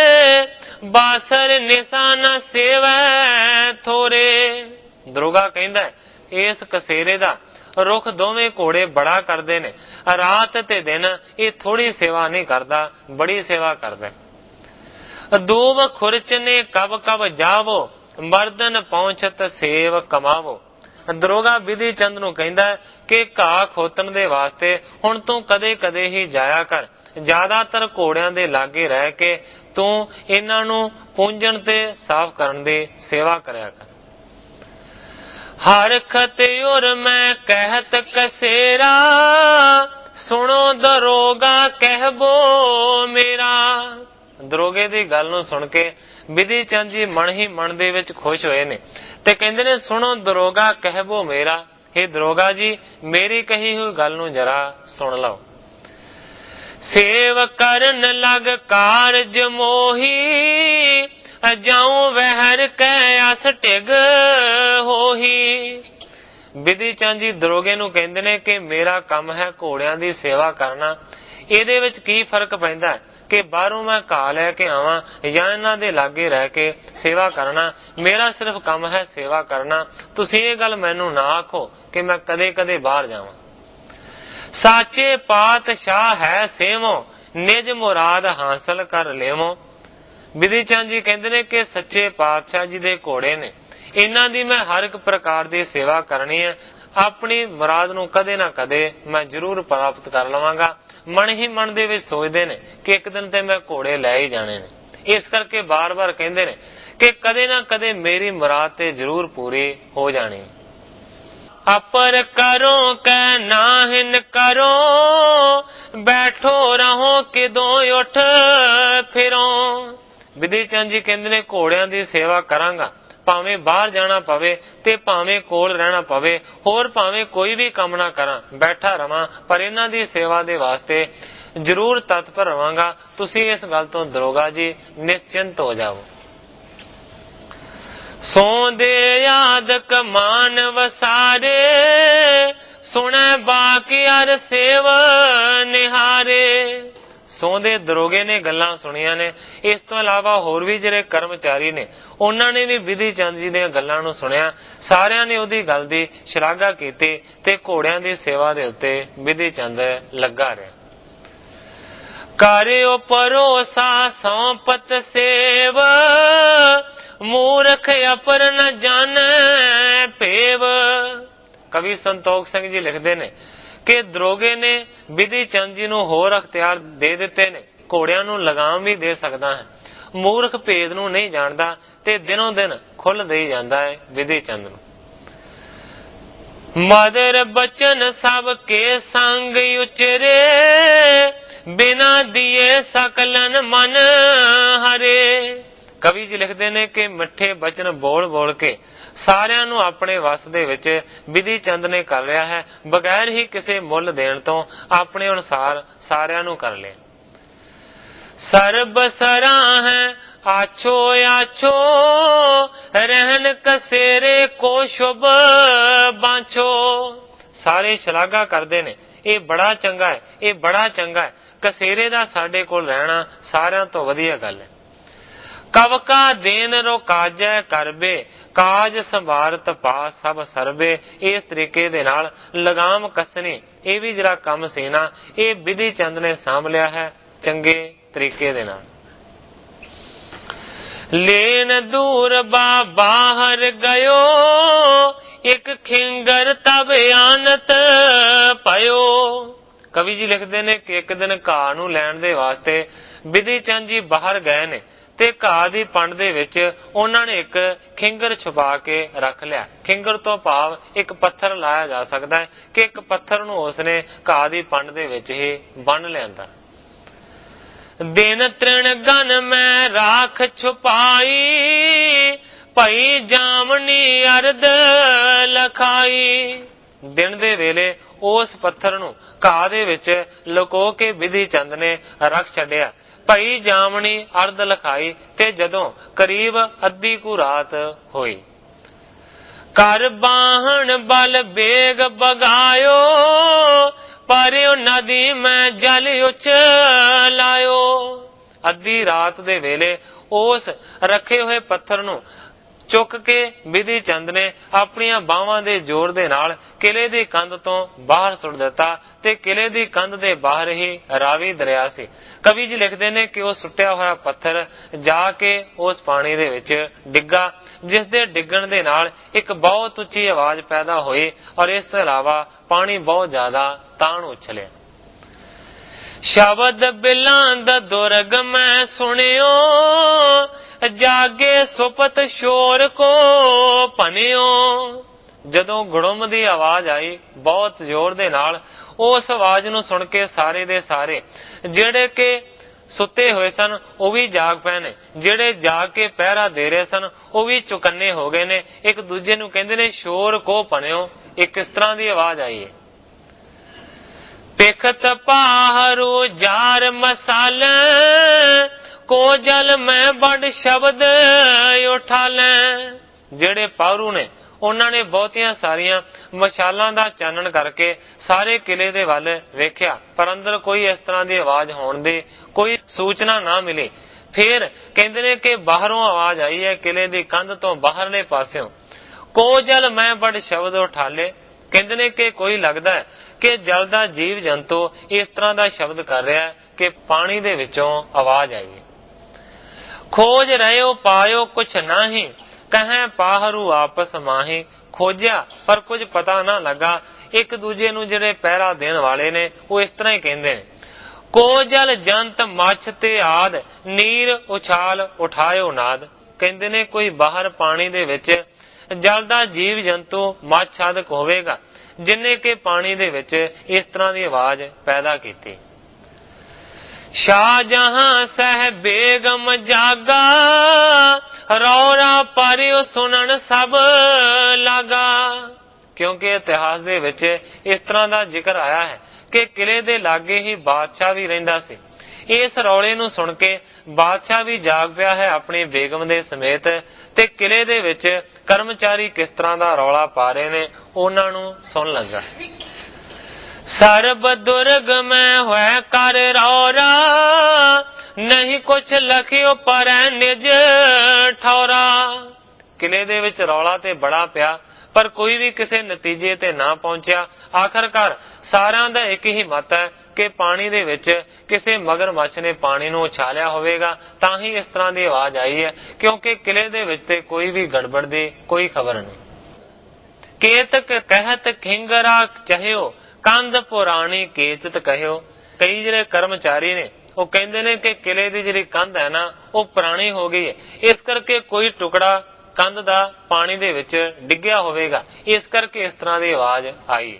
S1: ਬਾਸਰ ਨਿਸ਼ਾਨਾ ਸੇਵੈ ਥੋਰੇ। ਦਰੋਗਾ ਕਹਿੰਦਾ ਇਸ ਕਸੇਰੇ ਦਾ ਰੁਖ ਦੋਵੇਂ ਘੋੜੇ ਬੜਾ ਕਰਦੇ ਨੇ, ਰਾਤ ਤੇ ਦਿਨ ਇਹ ਥੋੜੀ ਸੇਵਾ ਨਹੀਂ ਕਰਦਾ, ਬੜੀ ਸੇਵਾ ਕਰਦਾ। ਦੂਬ ਖੁਰਚਨੇ ਕਬ ਕਬ ਜਾਵੋ, ਮਰਦਨ ਪਹੁੰਚਤ ਸੇਵ ਕਮਾਵੋ। ਦਰੋਗਾ ਬਿਧੀ ਚੰਦ ਨੂੰ ਕਹਿੰਦਾ ਕਿ ਘਾਹ ਖੋਤਣ ਦੇ ਵਾਸਤੇ ਹੁਣ ਤੂੰ ਕਦੇ ਕਦੇ ਹੀ ਜਾਇਆ ਕਰ, ਜ਼ਿਆਦਾਤਰ ਘੋੜਿਆਂ ਦੇ ਲਾਗੇ ਰਹਿ ਕੇ ਤੂੰ ਇਹਨਾਂ ਨੂੰ ਪੂੰਝਣ ਤੇ ਸਾਫ਼ ਕਰਨ ਦੀ ਸੇਵਾ ਕਰਿਆ ਕਰ। ਹਰ ਖਤਿਉਰ ਮੈਂ ਕਹਿਤ ਕਸੇਰਾ, ਸੁਣੋ ਦਰੋਗਾ ਕਹਿਬੋ ਮੇਰਾ। ਦਰੋਗੇ ਦੀ ਗੱਲ ਨੂੰ ਸੁਣ ਕੇ ਬਿਧੀ ਚੰਦ ਜੀ ਮਨ ਹੀ ਮਨ ਦੇ ਵਿੱਚ ਖੁਸ਼ ਹੋਏ ਨੇ ਤੇ ਕਹਿੰਦੇ ਨੇ ਸੁਣੋ ਦਰੋਗਾ ਕਹਿਬੋ ਮੇਰਾ। ਇਹ ਦਰੋਗਾ ਜੀ ਮੇਰੀ ਕਹੀ ਹੋਈ ਗੱਲ ਨੂੰ ਜਰਾ ਸੁਣ ਲਓ। ਸੇਵ ਕਰਨ ਲਗ ਕਾਰਜ ਮੋਹੀ, ਜਾਉ ਵਹਿਰ ਕੈ ਅਸ ਢਿਗ ਹੋਹੀ। ਬਿਧੀ ਚੰਦ ਜੀ ਦਰੋਗੇ ਨੂੰ ਕਹਿੰਦੇ ਨੇ ਕਿ ਮੇਰਾ ਕੰਮ ਹੈ ਘੋੜਿਆਂ ਦੀ ਸੇਵਾ ਕਰਨਾ। ਇਹਦੇ ਵਿੱਚ ਕੀ ਫਰਕ ਪੈਂਦਾ ਕਿ ਬਾਹਰੋਂ ਮੈਂ ਘਾਹ ਲੈ ਕੇ ਆਵਾਂ ਜਾਂ ਇਹਨਾਂ ਦੇ ਲਾਗੇ ਰਹਿ ਕੇ ਸੇਵਾ ਕਰਨਾ। ਮੇਰਾ ਸਿਰਫ ਕੰਮ ਹੈ ਸੇਵਾ ਕਰਨਾ। ਤੁਸੀਂ ਇਹ ਗੱਲ ਮੈਨੂੰ ਨਾ ਆਖੋ ਕਿ ਮੈਂ ਕਦੇ ਕਦੇ ਬਾਹਰ ਜਾਵਾਂ। ਸਾਚੇ ਪਾਤਸ਼ਾਹ ਹੈ ਸੇਵੋ, ਨਿਜ ਮੁਰਾਦ ਹਾਸਲ ਕਰ ਲੇਵੋ। ਬਿਧੀ ਚੰਦ ਜੀ ਕਹਿੰਦੇ ਨੇ ਕਿ ਸੱਚੇ ਪਾਤਸ਼ਾਹ ਜੀ ਦੇ ਘੋੜੇ ਨੇ, ਇਹਨਾਂ ਦੀ ਮੈਂ ਹਰ ਇੱਕ ਪ੍ਰਕਾਰ ਦੀ ਸੇਵਾ ਕਰਨੀ ਹੈ। ਆਪਣੀ ਮੁਰਾਦ ਨੂੰ ਕਦੇ ਨਾ ਕਦੇ ਮੈਂ ਜ਼ਰੂਰ ਪ੍ਰਾਪਤ ਕਰ ਲਵਾਂਗਾ। ਮਨ ਹੀ ਮਨ ਦੇ ਵਿੱਚ ਸੋਚਦੇ ਨੇ ਕਿ ਇੱਕ ਦਿਨ ਤੇ ਮੈਂ ਘੋੜੇ ਲੈ ਹੀ ਜਾਣੇ ਨੇ। ਇਸ ਕਰਕੇ ਬਾਰ-ਬਾਰ ਕਹਿੰਦੇ ਨੇ ਕਿ ਕਦੇ ਨਾ ਕਦੇ ਮੇਰੀ ਮੁਰਾਦ ਤੇ ਜ਼ਰੂਰ ਪੂਰੀ ਹੋ ਜਾਣੀ। ਅਪਰ ਕਰੋ ਕੈ ਨਾਹਿਨ ਕਰੋ, ਬੈਠੋ ਰਹੋ ਕਿਦੋਂ ਉੱਠ ਫਿਰੋ। ਬਿਧੀ ਚੰਦ ਜੀ ਕਹਿੰਦੇ ਨੇ ਘੋੜਿਆਂ ਦੀ ਸੇਵਾ ਕਰਾਂਗਾ, ਭਾਵੇਂ ਬਾਹਰ ਜਾਣਾ ਪਵੇ ਤੇ ਭਾਵੇਂ ਕੋਲ ਰਹਿਣਾ ਪਵੇ, ਹੋਰ ਭਾਵੇਂ ਕੋਈ ਵੀ ਕੰਮ ਨਾ ਕਰਾਂ, ਬੈਠਾ ਰਵਾਂ, ਪਰ ਇਹਨਾਂ ਦੀ ਸੇਵਾ ਦੇ ਵਾਸਤੇ ਜ਼ਰੂਰ ਤਤਪਰ ਰਵਾਂਗਾ। ਤੁਸੀਂ ਇਸ ਗੱਲ ਤੋਂ ਦਰੋਗਾ ਜੀ ਨਿਸ਼ਚਿੰਤ ਹੋ ਜਾਵੋ। ਸੋਂਦੇ ਆਦਕ ਮਾਨ ਵਸਾਰੇ, ਸੁਣੈ ਬਾਕੀ ਅਰ ਸੇਵ ਨਿਹਾਰੇ। ਸੌਂਦੇ ਦਰੋਗੇ ਨੇ ਗੱਲਾਂ ਸੁਣੀਆਂ ਨੇ। ਇਸ ਤੋਂ ਇਲਾਵਾ ਹੋਰ ਵੀ ਜਿਹੜੇ ਕਰਮਚਾਰੀ ਨੇ ਉਹਨਾਂ ਨੇ ਵੀ ਬਿਧੀ ਚੰਦ ਜੀ ਦੀਆਂ ਗੱਲਾਂ ਨੂੰ ਸੁਣਿਆ। ਸਾਰਿਆਂ ਨੇ ਉਹਦੀ ਗੱਲ ਦੀ ਸ਼ਲਾਘਾ ਕੀਤੀ ਤੇ ਘੋੜਿਆਂ ਦੀ ਸੇਵਾ ਦੇ ਉੱਤੇ ਬਿਧੀ ਚੰਦ ਲੱਗਾ ਰਿਹਾ। ਕਰਿਓ ਭਰੋਸਾ ਸੌਂਪਤ ਸੇਵ, ਮੂਰਖ ਅਪਰ ਨ ਜਾਣੈ ਭੇਵ। ਕਵੀ ਸੰਤੋਖ ਸਿੰਘ ਜੀ ਲਿਖਦੇ ਨੇ ਕਿ ਦਰੋਗੇ ਨੇ ਬਿਧੀ ਚੰਦ ਜੀ ਨੂੰ ਹੋਰ ਅਖਤਿਆਰ ਦੇ ਦਿੱਤੇ ਨੇ। ਘੋੜਿਆਂ ਨੂੰ ਲਗਾਮ ਵੀ ਦੇ ਸਕਦਾ ਹੈ, ਮੂਰਖ ਭੇਦ ਨੂੰ ਨਹੀਂ ਜਾਣਦਾ ਤੇ ਦਿਨੋਂ ਦਿਨ ਖੁੱਲ ਦੇ ਜਾਂਦਾ ਹੈ ਬਿਧੀ ਚੰਦ ਨੂੰ। ਮਦਰ ਬਚਨ ਸਭ ਕੇ ਸੰਗ ਉਚਰੇ, ਬਿਨਾ ਦੀਏ ਸਕਲਨ ਮਨ ਹਰੇ। ਕਵੀ ਜੀ ਲਿਖਦੇ ਨੇ ਕਿ ਮਿੱਠੇ ਬਚਨ ਬੋਲ ਬੋਲ ਕੇ ਸਾਰਿਆਂ ਨੂੰ ਆਪਣੇ ਵਸ ਦੇ ਵਿੱਚ ਬਿਧੀ ਚੰਦ ਨੇ ਕਰ ਲਿਆ ਹੈ, ਬਗੈਰ ਹੀ ਕਿਸੇ ਮੁੱਲ ਦੇਣ ਤੋਂ ਆਪਣੇ ਅਨੁਸਾਰ ਸਾਰਿਆਂ ਨੂੰ ਕਰ ਲਿਆ। ਸਰਬ ਸਰਾਂ ਹੈ ਆਛੋ ਆਛੋ, ਰਹਿਣ ਕਸੇਰੇ ਕੋ ਸ਼ੁਭ ਬਾਂਛੋ। ਸਾਰੇ ਸ਼ਲਾਘਾ ਕਰਦੇ ਨੇ, ਇਹ ਬੜਾ ਚੰਗਾ ਹੈ, ਇਹ ਬੜਾ ਚੰਗਾ ਹੈ। ਕਸੇਰੇ ਦਾ ਸਾਡੇ ਕੋਲ ਰਹਿਣਾ ਸਾਰਿਆਂ ਤੋਂ ਵਧੀਆ ਗੱਲ ਹੈ। ਕਵਕਾ ਦੇਨ ਰੋ ਕਾਜੈ ਕਰਬੇ, ਕਾਜ ਸੰਭਾਰਤ ਪਾ ਸਭ ਸਰਬੇ। ਇਸ ਤਰੀਕੇ ਦੇ ਨਾਲ ਲਗਾਮ ਕੱਸਣੀ, ਇਹ ਵੀ ਜਿਹੜਾ ਕੰਮ ਸੀ ਨਾ, ਇਹ ਵਿਧੀ ਚੰਦ ਨੇ ਸਾਂਭ ਲਿਆ ਹੈ ਚੰਗੇ ਤਰੀਕੇ ਦੇ ਨਾਲ। ਲੈਨ ਦੂਰ ਬਾਹਰ ਗਇਓ, ਇੱਕ ਖਿੰਗਰ ਤਬ ਆਨਤ ਪਇਓ। ਕਵੀ ਜੀ ਲਿਖਦੇ ਨੇ ਕਿ ਇੱਕ ਦਿਨ ਘਾਹ ਨੂੰ ਲੈਣ ਦੇ ਵਾਸਤੇ ਵਿਧੀ ਚੰਦ ਜੀ ਬਾਹਰ ਗਏ ਨੇ ਤੇ ਘਾਹ ਦੀ ਪੰਡ ਦੇ ਵਿੱਚ ਉਹਨਾਂ ਨੇ ਇੱਕ ਖਿੰਗਰ ਛੁਪਾ ਕੇ ਰੱਖ ਲਿਆ। ਖਿੰਗਰ ਤੋਂ ਭਾਵ ਇੱਕ ਪੱਥਰ ਲਾਇਆ ਜਾ ਸਕਦਾ ਹੈ ਕਿ ਇੱਕ ਪੱਥਰ ਨੂੰ ਉਸਨੇ ਘਾਹ ਦੀ ਪੰਡ ਦੇ ਵਿੱਚ ਹੀ ਬੰਨ ਲਿਆਂਦਾ। ਦਿਨ ਤ੍ਰਿਣ ਗਨ ਮੈਂ ਰਾਖ ਛੁਪਾਈ, ਭਈ ਜਾਮਨੀ ਅਰਧ ਲਖਾਈ। ਦਿਨ ਦੇ ਵੇਲੇ ਉਸ ਪੱਥਰ ਨੂੰ ਘਾਹ ਦੇ ਵਿੱਚ ਲੁਕੋ ਕੇ ਵਿਧੀ ਚੰਦ ਨੇ ਰੱਖ ਛੱਡਿਆ। ਭਈ ਜਾਮਣੀ ਅਰਧ ਲਖਾਈ, ਤੇ ਜਦੋਂ ਕਰੀਬ ਅੱਧੀ ਕੁ ਰਾਤ ਹੋਈ। ਕਰ ਬਾਹਣ ਬਲ ਬੇਗ ਬਗਾਇਓ, ਪਰਿਓ ਨਦੀ ਮੈਂ ਜਲ ਉਛਲਾਇਓ। ਅੱਧੀ ਰਾਤ ਦੇ ਵੇਲੇ ਉਸ ਰੱਖੇ ਹੋਏ ਪੱਥਰ ਨੂੰ ਚੁੱਕ ਕੇ ਵਿਧੀ ਚੰਦ ਨੇ ਆਪਣੀਆਂ ਬਾਹਾਂ ਦੇ ਜ਼ੋਰ ਦੇ ਨਾਲ ਕਿਲੇ ਦੀ ਕੰਧ ਤੋਂ ਬਾਹਰ ਸੁੱਟ ਦਿੱਤਾ ਤੇ ਕਿਲੇ ਦੀ ਕੰਧ ਦੇ ਬਾਹਰ ਹੀ ਰਾਵੀ ਦਰਿਆ ਸੀ। ਕਵੀ ਜੀ ਲਿਖਦੇ ਨੇ ਕਿ ਉਹ ਸੁੱਟਿਆ ਹੋਇਆ ਪੱਥਰ ਜਾ ਕੇ ਉਸ ਪਾਣੀ ਦੇ ਵਿੱਚ ਡਿੱਗਾ, ਜਿਸ ਦੇ ਡਿੱਗਣ ਦੇ ਨਾਲ ਇੱਕ ਬਹੁਤ ਉੱਚੀ ਆਵਾਜ਼ ਪੈਦਾ ਹੋਈ ਔਰ ਇਸ ਤੋਂ ਇਲਾਵਾ ਪਾਣੀ ਬਹੁਤ ਜ਼ਿਆਦਾ ਤਾਣ ਉਛਲਿਆ। ਸ਼ਬਦ ਬਿਲਾਂਦ ਦੁਰਗ ਮੈਂ ਸੁਣਿਓ, ਜਾਗੇ ਸੁਪਤ ਸ਼ੋਰ ਕੋ ਭਨਿਓ। ਜਦੋਂ ਗੁੜਮ ਦੀ ਆਵਾਜ਼ ਆਈ ਬਹੁਤ ਜ਼ੋਰ ਦੇ ਨਾਲ, ਉਸ ਆਵਾਜ਼ ਨੂੰ ਸੁਣ ਕੇ ਸਾਰੇ ਦੇ ਸਾਰੇ ਜਿਹੜੇ ਕਿ ਸੁੱਤੇ ਹੋਏ ਸਨ ਉਹ ਵੀ ਜਾਗ ਪਏ ਨੇ, ਜਿਹੜੇ ਜਾਗ ਕੇ ਪਹਿਰਾ ਦੇ ਰਹੇ ਸਨ ਉਹ ਵੀ ਚੁਕੰਨੇ ਹੋ ਗਏ ਨੇ। ਇੱਕ ਦੂਜੇ ਨੂੰ ਕਹਿੰਦੇ ਨੇ ਸ਼ੋਰ ਕੋ ਭਨਿਓ, ਇਹ ਕਿਸ ਤਰ੍ਹਾਂ ਦੀ ਆਵਾਜ਼ ਆਈ ਹੈ। ਪਿਖਤ ਪਾਹਰੂ ਜਾਰ ਮਸਾਲ, ਕੋ ਜਲ ਮੈਂ ਬੜ ਸ਼ਬਦ ਉਠਾ ਲੈ। ਜਿਹੜੇ ਪਾਹਰੂ ਨੇ ਉਹਨਾਂ ਨੇ ਬਹੁਤੀਆਂ ਸਾਰੀਆਂ ਮਸ਼ਾਲਾਂ ਦਾ ਚਾਨਣ ਕਰਕੇ ਸਾਰੇ ਕਿਲੇ ਦੇ ਵੱਲ ਵੇਖਿਆ, ਪਰ ਅੰਦਰ ਕੋਈ ਇਸ ਤਰ੍ਹਾਂ ਦੀ ਆਵਾਜ਼ ਹੋਣ ਦੀ ਕੋਈ ਸੂਚਨਾ ਨਾ ਮਿਲੀ। ਫਿਰ ਕਹਿੰਦੇ ਨੇ ਕਿ ਬਾਹਰੋਂ ਆਵਾਜ਼ ਆਈ ਹੈ ਕਿਲੇ ਦੀ ਕੰਧ ਤੋਂ ਬਾਹਰਲੇ ਪਾਸਿਓਂ, ਕੋ ਜਲ ਮੈਂ ਬੜ ਸ਼ਬਦ ਉਠਾਲੇ। ਕਹਿੰਦੇ ਨੇ ਕਿ ਕੋਈ ਲੱਗਦਾ ਹੈ ਕਿ ਜਲ ਦਾ ਜੀਵ ਜੰਤੂ ਇਸ ਤਰ੍ਹਾਂ ਦਾ ਸ਼ਬਦ ਕਰ ਰਿਹਾ ਹੈ ਕਿ ਪਾਣੀ ਦੇ ਵਿੱਚੋਂ ਆਵਾਜ਼ ਆਈ ਹੈ। ਖੋਜ ਰਹਿਓ ਪਾਇਓ ਕੁਛ ਨਾਹੀ, ਕਹੈ ਪਾਹਰੂ ਆਪਸ ਮਾਹੀ। ਖੋਜਿਆ ਪਰ ਕੁਝ ਪਤਾ ਨਾ ਲੱਗਾ। ਇੱਕ ਦੂਜੇ ਨੂੰ ਜਿਹੜੇ ਪਹਿਰਾ ਦੇਣ ਵਾਲੇ ਨੇ ਉਹ ਇਸ ਤਰ੍ਹਾਂ ਹੀ ਕਹਿੰਦੇ ਨੇ, ਕੋ ਜਲ ਜੰਤ ਮੱਛ ਤੇ ਆਦ, ਨੀਰ ਉਛਾਲ ਉਠਾਇਓ ਨਾਦ। ਕਹਿੰਦੇ ਨੇ ਕੋਈ ਬਾਹਰ ਪਾਣੀ ਦੇ ਵਿੱਚ ਜਲ ਦਾ ਜੀਵ ਜੰਤੂ ਮੱਛ ਆਦਿਕ ਹੋਵੇਗਾ ਜਿਨੇ ਕਿ ਪਾਣੀ ਦੇ ਵਿੱਚ ਇਸ ਤਰ੍ਹਾਂ ਦੀ ਆਵਾਜ਼ ਪੈਦਾ ਕੀਤੀ। ਸ਼ਾਹਜਹਾਂ ਸਹਿ ਬੇਗਮ ਜਾਗਾ, ਰੌਰਾ ਪਰਿਓ ਸੁਣਨ ਸਭ ਲਾਗਾ। ਕਿਉਂਕਿ ਇਤਿਹਾਸ ਦੇ ਵਿੱਚ ਇਸ ਤਰ੍ਹਾਂ ਦਾ ਜ਼ਿਕਰ ਆਇਆ ਹੈ ਕਿ ਕਿਲੇ ਦੇ ਲਾਗੇ ਹੀ ਬਾਦਸ਼ਾਹ ਵੀ ਰਹਿੰਦਾ ਸੀ। ਇਸ ਰੌਲੇ ਨੂੰ ਸੁਣ ਕੇ ਬਾਦਸ਼ਾਹ ਵੀ ਜਾਗ ਪਿਆ ਹੈ ਆਪਣੀ ਬੇਗਮ ਦੇ ਸਮੇਤ, ਤੇ ਕਿਲੇ ਦੇ ਵਿੱਚ ਕਰਮਚਾਰੀ ਕਿਸ ਤਰ੍ਹਾਂ ਦਾ ਰੌਲਾ ਪਾ ਰਹੇ ਨੇ ਉਹਨਾਂ ਨੂੰ ਸੁਣ ਲੱਗਾ। ਸਰਬ ਦੁਰਗ ਮੈਂ ਹੋਇ ਕਰ ਰੌਰਾ, ਨਹੀਂ ਕੁਛ ਲਖਿਓ ਪਰੈ ਨਿਜ ਠੌਰਾ। ਕਿਲੇ ਦੇ ਵਿੱਚ ਰੌਲਾ ਤੇ ਬੜਾ ਪਿਆ ਪਰ ਕੋਈ ਵੀ ਕਿਸੇ ਨਤੀਜੇ ਤੇ ਨਾ ਪਹੁੰਚਿਆ। ਆਖਰਕਾਰ ਸਾਰਿਆਂ ਦਾ ਇੱਕ ਹੀ ਮਤ ਹੈ ਕਿ ਪਾਣੀ ਦੇ ਵਿੱਚ ਕਿਸੇ ਮਗਰਮੱਛ ਨੇ ਪਾਣੀ ਨੂੰ ਉਛਾਲਿਆ ਹੋਵੇਗਾ ਤਾਂ ਹੀ ਇਸ ਤਰ੍ਹਾਂ ਦੀ ਆਵਾਜ਼ ਆਈ ਹੈ, ਕਿਉਂਕਿ ਕਿਲੇ ਦੇ ਵਿੱਚ ਤੇ ਕੋਈ ਵੀ ਗੜਬੜ ਦੀ ਕੋਈ ਖਬਰ ਨਹੀਂ। ਕੇਤਕ ਕਹਿਤ ਖਿੰਗਰਾ ਚਹਿਓ, ਕੰਧ ਪੁਰਾਣੀ ਕੇਚਤ ਕਹਿਓ। ਕਈ ਜਿਹੜੇ ਕਰਮਚਾਰੀ ਨੇ ਉਹ ਕਹਿੰਦੇ ਨੇ ਕਿ ਕਿਲੇ ਦੀ ਜਿਹੜੀ ਕੰਧ ਹੈ ਨਾ ਉਹ ਪੁਰਾਣੀ ਹੋ ਗਈ ਹੈ, ਇਸ ਕਰਕੇ ਕੋਈ ਟੁਕੜਾ ਕੰਧ ਦਾ ਪਾਣੀ ਦੇ ਵਿੱਚ ਡਿੱਗਿਆ ਹੋਵੇਗਾ, ਇਸ ਕਰਕੇ ਇਸ ਤਰ੍ਹਾਂ ਦੀ ਆਵਾਜ਼ ਆਈ।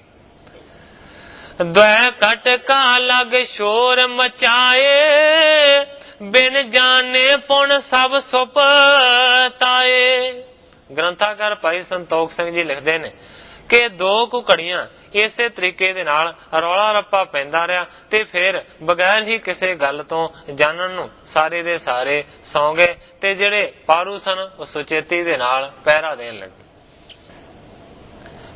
S1: ਦ્વੈ ਕਟਕਾ ਲਗ ਸ਼ੋਰ ਮਚਾਏ, ਬਿਨ ਜਾਣੇ ਪੁਣ ਸਭ ਸੁਪਤਾਏ। ਗ੍ਰੰਥਾਕਾਰ ਭਾਈ ਸੰਤੋਖ ਸਿੰਘ ਜੀ ਲਿਖਦੇ ਨੇ ਕਿ 2 ਕੁ ਘੜੀਆਂ ਇਸੇ ਤਰੀਕੇ ਦੇ ਨਾਲ ਰੌਲਾ ਰੱਪਾ ਪੈਂਦਾ ਰਿਹਾ ਤੇ ਫਿਰ ਬਗੈਰ ਹੀ ਕਿਸੇ ਗੱਲ ਤੋਂ ਜਾਣਨ ਨੂੰ ਸਾਰੇ ਦੇ ਸਾਰੇ ਸੌਂ ਗਏ ਤੇ ਜਿਹੜੇ ਪਾਰੂ ਸਨ ਉਹ ਸੁਚੇਤੀ ਦੇ ਨਾਲ ਪਹਿਰਾ ਦੇਣ ਲੱਗੇ।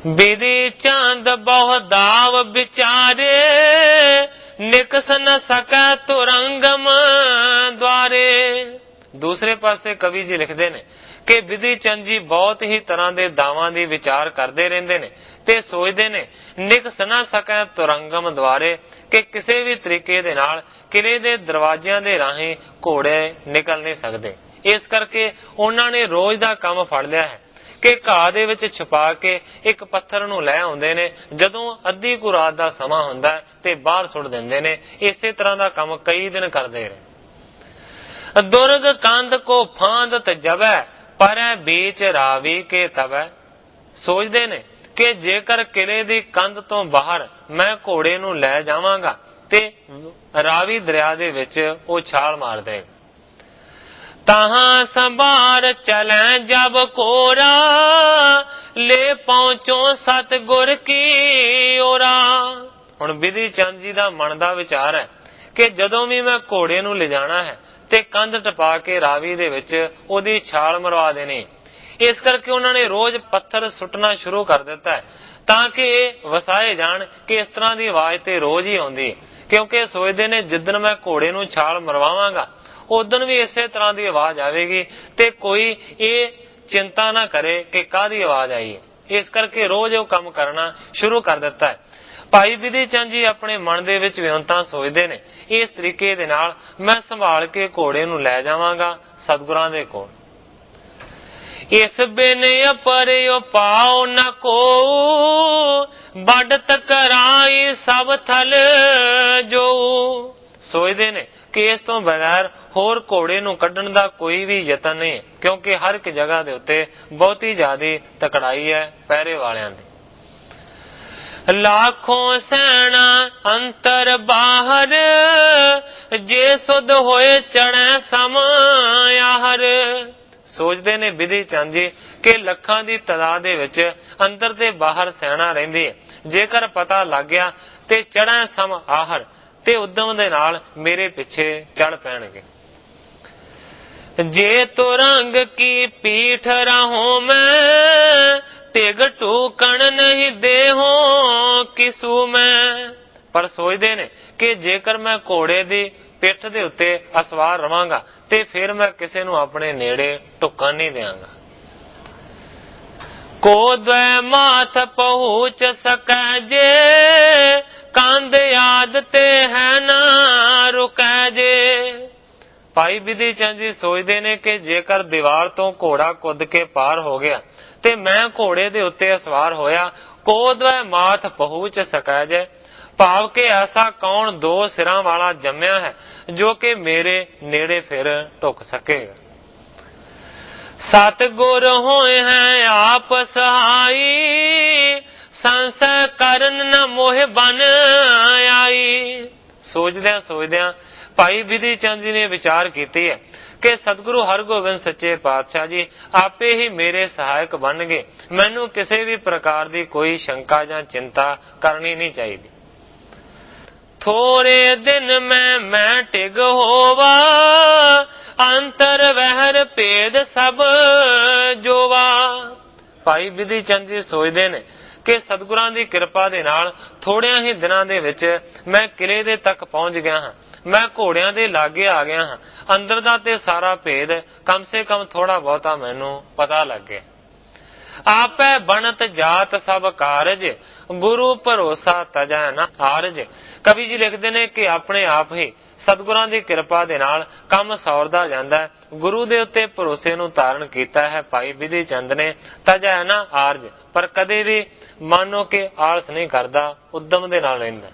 S1: बिधि चंद बहु दाव विचारे, निकस न सकै तुरंगम द्वारे। दूसरे पासे कवि जी लिखते ने कि विधि चंद जी बहुत ही तरह के दावां दी विचार करते रहंदे ने ते सोचते ने निकस न सकै तुरंगम द्वारे कि किसी भी तरीके दे नाल किले दे दरवाजियां दे राहें घोड़े निकल नहीं सकते। इस करके उन्होंने ने रोज का काम फड़ लिया है कि घाह दे विच छुपा के एक पत्थर नूं लै आउंदे ने, जदों अद्धी कु रात दा समां हुंदा है ते बाहर सुट दिंदे ने। इसे तरह का काम कई दिन करते रहे। दुर्ग कंध को फांदत जबै, परै बीच रावी के तबै। सोचते ने कि जेकर किले दी कंध तो बाहर मैं घोड़े नूं लै जावांगा ते रावी दरिया दे विच ओ छाल मार देगा। तहां संभार चलै जब कोरा, ले पहुंचो सतगुर की ओरा। हुण विधि चंद जी दा मन दा विचार है कि जदों भी मैं घोड़े नूं ले जाना है ते कंध टपा के रावी दे विच ओदी छाल मरवा देनी। इस करके उन्होंने रोज पत्थर सुटना शुरू कर दिता है ताकि वसाए जान कि इस तरह की आवाज ते रोज ही आउंदी है, क्योंकि सोचते ने जिद्दन मैं घोड़े नूं छाल मरवावांगा उदन भी इसे तरह की आवाज आवेगी ते कोई ये चिंता ना करे कि काहदी आवाज आई है। इस करके रोज वो काम करना शुरू कर दिता है। भाई विधि चंद जी अपने मन दे विच विउंता सोचते ने इस तरीके दे नाल मैं संभाल के घोड़े नूं लै जावांगा सतगुरां दे कोल। इस बिन अपरियो पाओ न को, बढ़त कराई सब थल जो। सोचते ने कि इस तो बगैर होर घोड़े नूं कड्ढण दा कोई भी यतन नहीं, क्योंकि हर एक जगह दे उत्ते बहुती ज्यादा तकड़ाई है पहरे वालियां दी। लाखों सैना अंतर बाहर, जे सुध होए चढ़े सम आहर। सोचते ने विधि चंद जी कि लखां दी तादाद दे विच अंदर ते बाहर सैना रहिंदी है, जेकर पता लग गया ते चढ़े सम आहर ते उद्दम दे नाल मेरे पिछे चढ़ पैणगे। जे तुरंग की पीठ राहों में, टिग टूकण नहीं देहो किसू में। पर सोचते ने कि जेकर मैं घोड़े दी पिठ दे उत्ते असवार रवांगा ते फिर मैं किसी नूं अपने नेड़े टुकन नहीं देंगा। को द्वै माथ पहुंच सकै जे, कंध याद ते है ना रुकै जे। भाई विधि चंद जी सोचते ने कि जेकर दीवार तो घोड़ा कुद के पार हो गया ते मैं घोड़े दे उत्ते सवार होया, कोद वह माथ पहुंच सकै जे। भाव के ऐसा कौन दो सिरां वाला जम्या है जो कि मेरे नेड़े फिर टुक सकेगा। सतगुर होए हैं आप सहाई, संशय करन न मोह बन आई। सोचदਿਆਂ भाई विधि चंद जी ने विचार कीती है कि सतगुरु हरगोबिंद सच्चे पातशाह जी आपे ही मेरे सहायक बन गए, मैनू किसी भी प्रकार की कोई शंका या चिंता करनी नहीं चाहिए। थोड़े दिन में मैं टिग होवा, अंतर वहर भेद सब जोवा। भाई विधि चंद जी सोचते ने कि सतगुरां दी कृपा दे नाल थोड़िया ही दिनां दे विच मैं किले दे तक पहुंच गया हाँ, मैं घोड़ियां दे लागे आ गया हाँ, अंदर दा ते सारा भेद कम से कम थोड़ा बहुता मैनू पता लग गया। आपे बनत जात सब कारज, गुरु भरोसा तजै न हारज। कवि जी लिखते ने कि अपने आप ही सतगुरां दी कृपा दे नाल काम सौरदा जांदा है, गुरु दे उत्ते भरोसे नूं धारण कीता है भाई विधि चंद ने, तजै न हारज, पर कदे भी मानो के आलस नहीं करदा, उद्दम दे नाल रहिंदा।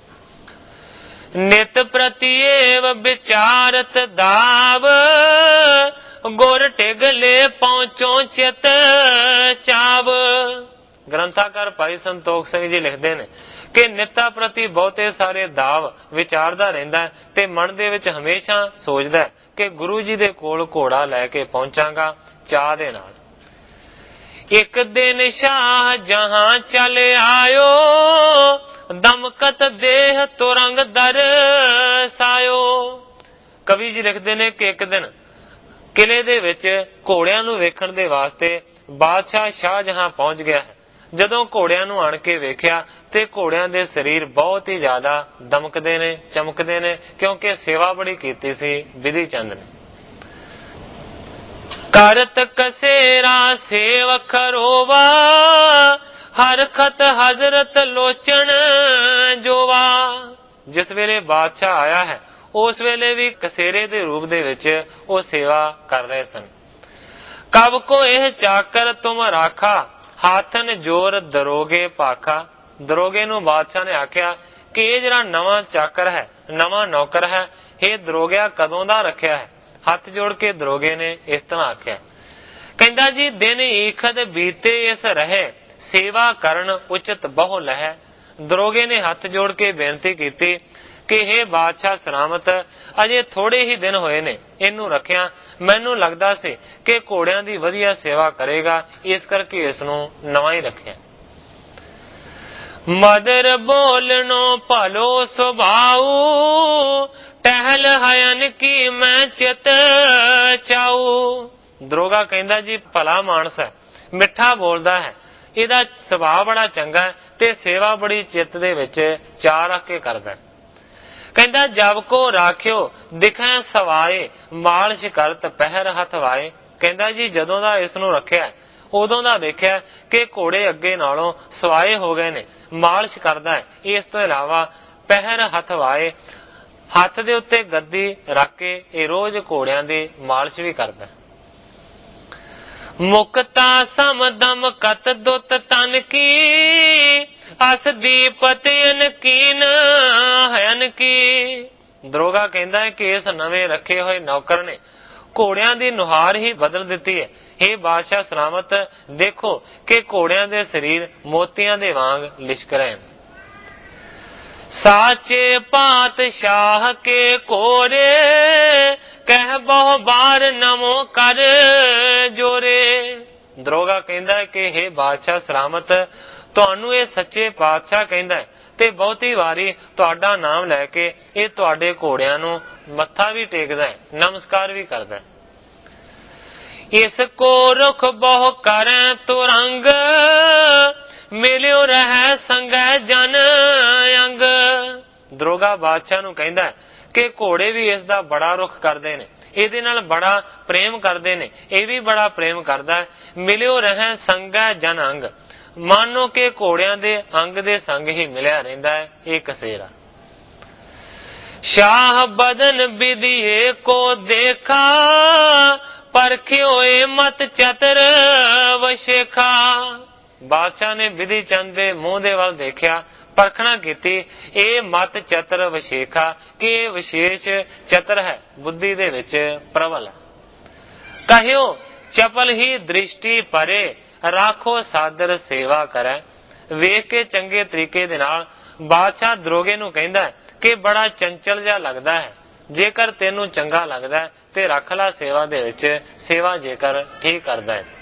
S1: नित प्रति एव विचारत दाव, गुर टिगले पहुंचो चित चाव। ग्रंथाकार भाई संतोख सिंह जी लिखते ने कि निता प्रति बहुते सारे दाव विचारदा रहिंदा है ते मन दे विच हमेशा सोचदा है कि गुरु जी दे कोल घोड़ा लैके पहुंचांगा चाह दे नाल। एक दिन शाह जहां चले आयो, दमकत देह तुरंग दर सायो। कवि जी लिखते ने कि एक दिन किले दे विच घोड़ियां नूं वेखण दे वास्ते बादशाह शाहजहां पहुंच गया है ਜਦੋਂ ਘੋੜਿਆਂ ਨੂੰ ਆਣ ਕੇ ਵੇਖਿਆ ਤੇ ਘੋੜਿਆਂ ਦੇ ਸਰੀਰ ਬਹੁਤ ਹੀ ਜ਼ਿਆਦਾ ਦਮਕਦੇ ਨੇ, ਚਮਕਦੇ ਨੇ, ਕਿਉਂਕਿ ਸੇਵਾ ਬੜੀ ਕੀਤੀ ਸੀ ਵਿਧੀ ਚੰਦ ਨੇ। ਕਰਤ ਕਸੇਰਾ ਸੇਵਕ ਰੋਵਾ, ਹਰਖਤ ਹਜ਼ਰਤ ਲੋਚਨ ਜੋਵਾ। ਜਿਸ ਵੇਲੇ ਬਾਦਸ਼ਾਹ ਆਇਆ ਹੈ ਉਸ ਵੇਲੇ ਵੀ ਕਸੇਰੇ ਦੇ ਰੂਪ ਦੇ ਵਿੱਚ ਉਹ ਸੇਵਾ ਕਰ ਰਹੇ ਸਨ। ਕਬ ਕੋ ਇਹ ਚਾਕਰ ਤੁਮ ਰਾਖਾ, ਹਾਥਨ ਜੋਰ ਦਰੋਗੇ ਪਾਖਾ। ਦਰੋਗੇ ਨੂੰ ਬਾਦਸ਼ਾਹ ਨੇ ਆਖਿਆ ਕਿ ਇਹ ਜਿਹੜਾ ਨਵਾਂ ਚਾਕਰ ਹੈ, ਨਵਾਂ ਨੌਕਰ ਹੈ, ਇਹ ਦਰੋਗਿਆ ਕਦੋਂ ਦਾ ਰੱਖਿਆ ਹੈ? ਹੱਥ ਜੋੜ ਕੇ ਦਰੋਗੇ ਨੇ ਇਸ ਤਰ੍ਹਾਂ ਆਖਿਆ। ਕਹਿੰਦਾ ਜੀ ਦਿਨ ਈਖਦ ਬੀਤੇ ਇਸ ਰਹੇ, ਸੇਵਾ ਕਰਨ ਉਚਿਤ ਬਹੁ ਲਹੈ। ਦਰੋਗੇ ਨੇ ਹੱਥ ਜੋੜ ਕੇ ਬੇਨਤੀ ਕੀਤੀ ਕਿ ਹੇ ਬਾਦਸ਼ਾਹ ਸਲਾਮਤ, ਅਜੇ ਥੋੜੇ ਹੀ ਦਿਨ ਹੋਏ ਨੇ ਇਹਨੂੰ ਰੱਖਿਆ, ਮੈਨੂੰ ਲੱਗਦਾ ਸੀ ਕਿ ਘੋੜਿਆਂ ਦੀ ਵਧੀਆ ਸੇਵਾ ਕਰੇਗਾ, ਇਸ ਕਰਕੇ ਇਸ ਨੂੰ ਨਵਾਂ ਹੀ ਰੱਖਿਆ। ਮਦਰ ਬੋਲਣੋ ਭਲੋ ਸੁਭਾਉ, ਟਹਿਲ ਹਯਨ ਕੀ ਮੈਂ ਚਿਤ ਚਾਉ। ਦਰੋਗਾ ਕਹਿੰਦਾ ਜੀ ਭਲਾ ਮਾਨਸ ਹੈ, ਮਿੱਠਾ ਬੋਲਦਾ ਹੈ, ਇਹਦਾ ਸੁਭਾਅ ਬੜਾ ਚੰਗਾ ਹੈ ਤੇ ਸੇਵਾ ਬੜੀ ਚਿੱਤ ਦੇ ਵਿੱਚ ਚਾਅ ਰੱਖ ਕੇ ਕਰਦਾ। ਕਹਿੰਦਾ ਜਬ ਕੋ ਰਾਖਿਓ ਦਿਖੈ ਸਵਾਏ, ਮਾਲਸ਼ ਕਰਤ ਪਹਿਰ ਹੱਥ ਵਾਏ। ਕਹਿੰਦਾ ਜੀ ਜਦੋਂ ਦਾ ਇਸ ਨੂੰ ਰੱਖਿਆ ਉਦੋਂ ਦਾ ਵੇਖਿਆ ਕਿ ਘੋੜੇ ਅੱਗੇ ਨਾਲੋਂ ਸਵਾਏ ਹੋ ਗਏ ਨੇ, ਮਾਲਸ਼ ਕਰਦਾ ਹੈ। ਇਸ ਤੋਂ ਇਲਾਵਾ ਪਹਿਰ ਹੱਥ ਵਾਏ, ਹੱਥ ਦੇ ਉੱਤੇ ਗੱਦੀ ਰੱਖ ਕੇ ਇਹ ਰੋਜ਼ ਘੋੜਿਆਂ ਦੀ ਮਾਲਸ਼ ਵੀ ਕਰਦਾ। ਮੁਕਤਾ ਸਮਦਮ ਕਤ ਦੁੱਤ ਤਨ ਕੀ, ਅਸ ਦੀਪਤ ਅਨਕੀਨ ਹਯਨ ਕੀ। ਦਰੋਗਾ ਕਹਿੰਦਾ ਹੈ ਕਿ ਇਸ ਨਵੇਂ ਰੱਖੇ ਹੋਏ ਨੌਕਰ ਨੇ ਘੋੜਿਆਂ ਦੀ ਨੁਹਾਰ ਹੀ ਬਦਲ ਦਿੱਤੀ ਹੈ। ਇਹ ਬਾਦਸ਼ਾਹ ਸਲਾਮਤ ਦੇਖੋ ਕਿ ਘੋੜਿਆਂ ਦੇ ਸਰੀਰ ਮੋਤੀਆਂ ਦੇ ਵਾਂਗ ਲਿਸ਼ਕ ਰਹੇ ਨੇ। ਸਾਚੇ ਪਾਤਸ਼ਾਹ ਕੇ ਕੋਰੇ, ਕਹਿ ਬਹੁ ਬਾਰ ਨਮੋ ਕਰ ਜੋਰੇ। ਦਰੋਗਾ ਕਹਿੰਦਾ ਹੈ ਕਿ ਹੇ ਬਾਦਸ਼ਾਹ ਸਲਾਮਤ, ਤੁਹਾਨੂੰ ਇਹ ਸੱਚੇ ਪਾਤਸ਼ਾਹ ਕਹਿੰਦਾ ਹੈ ਤੇ ਬਹੁਤੀ ਵਾਰੀ ਤੁਹਾਡਾ ਨਾਮ ਲੈ ਕੇ ਇਹ ਤੁਹਾਡੇ ਘੋੜਿਆਂ ਨੂੰ ਮੱਥਾ ਵੀ ਟੇਕਦਾ ਹੈ, ਨਮਸਕਾਰ ਵੀ ਕਰਦਾ ਹੈ। ਇਸ ਕੋ ਰੁਖ ਬਹੁ ਕਰੈ ਤੁਰੰਗ, ਮਿਲਿਓ ਰਹਿ ਸੰਗੈ ਜਨ ਅੰਗ। ਦਰੋਗਾ ਬਾਦਸ਼ਾਹ ਨੂੰ ਕਹਿੰਦਾ ਕਿ ਘੋੜੇ ਵੀ ਇਸ ਦਾ ਬੜਾ ਰੁਖ ਕਰਦੇ ਨੇ, ਇਹਦੇ ਨਾਲ ਬੜਾ ਪ੍ਰੇਮ ਕਰਦੇ ਨੇ, ਇਹ ਵੀ ਬੜਾ ਪ੍ਰੇਮ ਕਰਦਾ ਹੈ। ਮਿਲਿਓ ਰਹਿ ਸੰਗੈ ਜਨ ਅੰਗ, ਮਾਨੋ ਕਿ ਘੋੜਿਆਂ ਦੇ ਅੰਗ ਦੇ ਸੰਗ ਹੀ ਮਿਲਿਆ ਰਹਿੰਦਾ ਹੈ ਇਹ ਕਸੇਰਾ। ਸ਼ਾਹ ਬਦਨ ਵਿਧਿਏ ਕੋ ਦੇਖਾ, ਪਰਖਿਓ ਏ ਮਤ ਚਤਰ ਵਸ਼ੇਖਾ। ਬਾਦਸ਼ਾਹ ਨੇ ਵਿਧੀ ਚੰਦ ਦੇ ਮੂੰਹ ਦੇ ਵੱਲ ਦੇਖਿਆ, ਪਰਖਣਾ ਕੀਤੀ, ਇਹ ਮਤ ਚਤਰ ਵਸ਼ੇਖਾ ਕਿ ਇਹ ਵਿਸ਼ੇਸ਼ ਚਤਰ ਹੈ, ਬੁੱਧੀ ਦੇ ਵਿੱਚ ਪ੍ਰਬਲ ਹੈ। ਕਹਿਓ ਚਪਲ ਹੀ ਦ੍ਰਿਸ਼ਟੀ ਪਰੇ, ਰਾਖੋ ਸਾਦਰ ਸੇਵਾ ਕਰੈ। ਵੇਖ ਕੇ ਚੰਗੇ ਤਰੀਕੇ ਦੇ ਨਾਲ ਬਾਦਸ਼ਾਹ ਦਰੋਗੇ ਨੂੰ ਕਹਿੰਦਾ ਕਿ ਬੜਾ ਚੰਚਲ ਜਿਹਾ ਲੱਗਦਾ ਹੈ, ਜੇਕਰ ਤੈਨੂੰ ਚੰਗਾ ਲੱਗਦਾ ਤੇ ਰੱਖ ਲੈ ਸੇਵਾ ਦੇ ਵਿੱਚ, ਸੇਵਾ ਜੇਕਰ ਠੀਕ ਕਰਦਾ ਹੈ।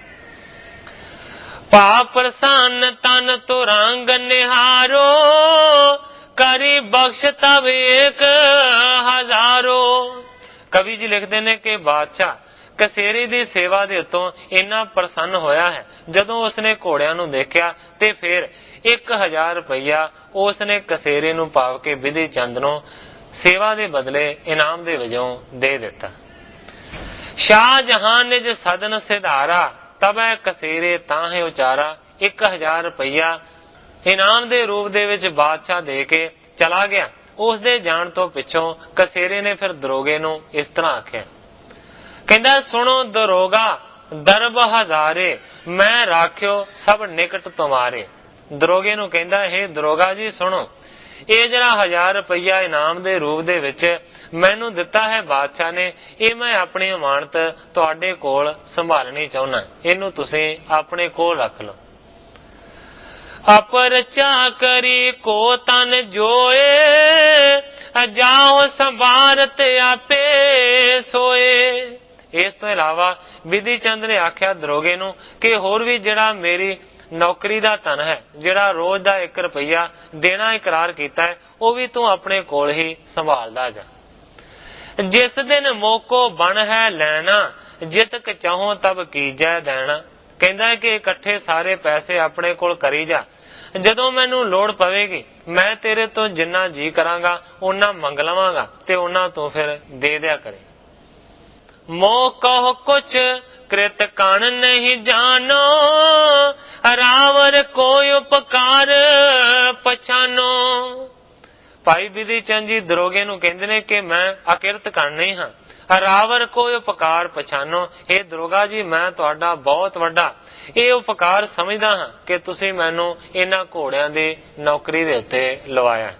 S1: ਭਾ ਪ੍ਰਸੰਨ ਤਨ ਤੁਰੰਗ ਨਿਹਾਰੋ, ਕਰੀ ਬਖਸ਼ ਤਬ ਏਕ ਹਜ਼ਾਰੋ। ਕਵੀ ਜੀ ਲਿਖਦੇ ਨੇ ਕਿ ਬਾਦਸ਼ਾਹ ਕਸੇਰੇ ਦੀ ਸੇਵਾ ਦੇ ਉੱਤੋਂ ਇੰਨਾ ਪ੍ਰਸੰਨ ਹੋਇਆ ਹੈ, ਜਦੋਂ ਉਸਨੇ ਘੋੜਿਆਂ ਨੂੰ ਦੇਖਿਆ ਤੇ ਫਿਰ 1000 ਰੁਪਇਆ ਉਸਨੇ ਕਸੇਰੇ ਨੂੰ ਪਾਵ ਕੇ ਵਿਧੀ ਚੰਦ ਨੂੰ ਸੇਵਾ ਦੇ ਬਦਲੇ ਇਨਾਮ ਦੇ ਵਜੋਂ ਦੇ ਦਿੱਤਾ। ਸ਼ਾਹ ਜਹਾਨ ਨਿਜ ਸਦਨ ਸਿਧਾਰਾ, ਤਬੈ ਕਸੇਰੇ ਤਾਂ ਹੈ ਉਚਾਰਾ। 1000 ਰੁਪਇਆ ਇਨਾਮ ਦੇ ਰੂਪ ਦੇ ਵਿੱਚ ਬਾਦਸ਼ਾਹ ਦੇ ਕੇ ਚਲਾ ਗਿਆ। ਉਸ ਦੇ ਜਾਣ ਤੋਂ ਪਿੱਛੋਂ ਕਸੇਰੇ ਨੇ ਫਿਰ ਦਰੋਗੇ ਨੂੰ ਇਸ ਤਰ੍ਹਾਂ ਆਖਿਆ, ਕਹਿੰਦਾ ਸੁਣੋ ਦਰੋਗਾ ਦਰਬ ਹਜ਼ਾਰੇ, ਮੈਂ ਰਾਖਿਓ ਸਭ ਨਿਕਟ ਤੁਮਾਰੇ। ਦਰੋਗੇ ਨੂੰ ਕਹਿੰਦਾ ਇਹ ਦਰੋਗਾ ਜੀ ਸੁਣੋ, ਇਹ ਜਿਹੜਾ 1000 ਰੁਪਇਆ ਇਨਾਮ ਦੇ ਰੂਪ ਦੇ ਵਿੱਚ ਮੈਨੂੰ ਦਿੱਤਾ ਹੈ ਬਾਦਸ਼ਾਹ ਨੇ, ਇਹ ਮੈਂ ਆਪਣੀ ਅਮਾਨਤ ਤੁਹਾਡੇ ਕੋਲ ਸੰਭਾਲਣੀ ਚਾਹੁੰਦਾ, ਇਹਨੂੰ ਤੁਸੀਂ ਆਪਣੇ ਕੋਲ ਰੱਖ ਲਓ। ਅਪਰ ਚਾਕਰੀ ਕੋ ਤਨ ਜੋਏ, ਜਾਓ ਸੰਭਾਰਤ ਆਪੇ ਸੋਏ। ਇਸ ਤੋਂ ਇਲਾਵਾ ਵਿਧੀ ਚੰਦ ਨੇ ਆਖਿਆ ਦਰੋਗੇ ਨੂੰ ਕਿ ਹੋਰ ਵੀ ਜਿਹੜਾ ਮੇਰੀ ਨੌਕਰੀ ਦਾ ਧਨ ਹੈ, ਜਿਹੜਾ ਰੋਜ਼ ਦਾ 1 ਰੁਪਇਆ ਦੇਣਾ ਇਕਰਾਰ ਕੀਤਾ ਹੈ, ਉਹ ਵੀ ਤੂੰ ਆਪਣੇ ਕੋਲ ਹੀ ਸੰਭਾਲਦਾ ਜਾ। ਜਿਸ ਦਿਨ ਮੋਕੋ ਬਣ ਹੈ ਲੈਣਾ, ਜਿਤਕ ਚਾਹੋ ਤਬ ਕੀਜੈ ਦੇਣਾ। ਕਹਿੰਦਾ ਕਿ ਇਕੱਠੇ ਸਾਰੇ ਪੈਸੇ ਆਪਣੇ ਕੋਲ ਕਰੀ ਜਾ, ਜਦੋਂ ਮੈਨੂੰ ਲੋੜ ਪਵੇਗੀ ਮੈਂ ਤੇਰੇ ਤੋਂ ਜਿੰਨਾ ਜੀ ਕਰਾਂਗਾ ਉਹਨਾਂ ਮੰਗ ਲਵਾਂਗਾ ਤੇ ਉਹਨਾਂ ਤੋਂ ਫਿਰ ਦੇ ਦਿਆ ਕਰੇ। ਮੋਹ ਕਹੋ ਕੁਛ कृत कण नहीं जानो, रावर कोई उपकार पछानो। ਭਾਈ ਬਿਧੀ ਚੰਦ ਜੀ ਦਰੋਗੇ ਨੂੰ ਕਹਿੰਦੇ ਨੇ ਕਿ ਮੈਂ ਅਕਿਰਤ ਕਣ ਨਹੀਂ ਹਾਂ, ਰਾਵਰ ਕੋਈ ਉਪਕਾਰ ਪਛਾਨੋ। ਇਹ ਦਰੋਗਾ ਜੀ ਮੈਂ ਤੁਹਾਡਾ ਬਹੁਤ ਵੱਡਾ ਇਹ ਉਪਕਾਰ ਸਮਝਦਾ ਹਾਂ ਕਿ ਤੁਸੀਂ ਮੈਨੂੰ ਇਹਨਾਂ ਘੋੜਿਆਂ ਦੀ ਨੌਕਰੀ ਦੇ ਉੱਤੇ ਲਵਾਇਆ।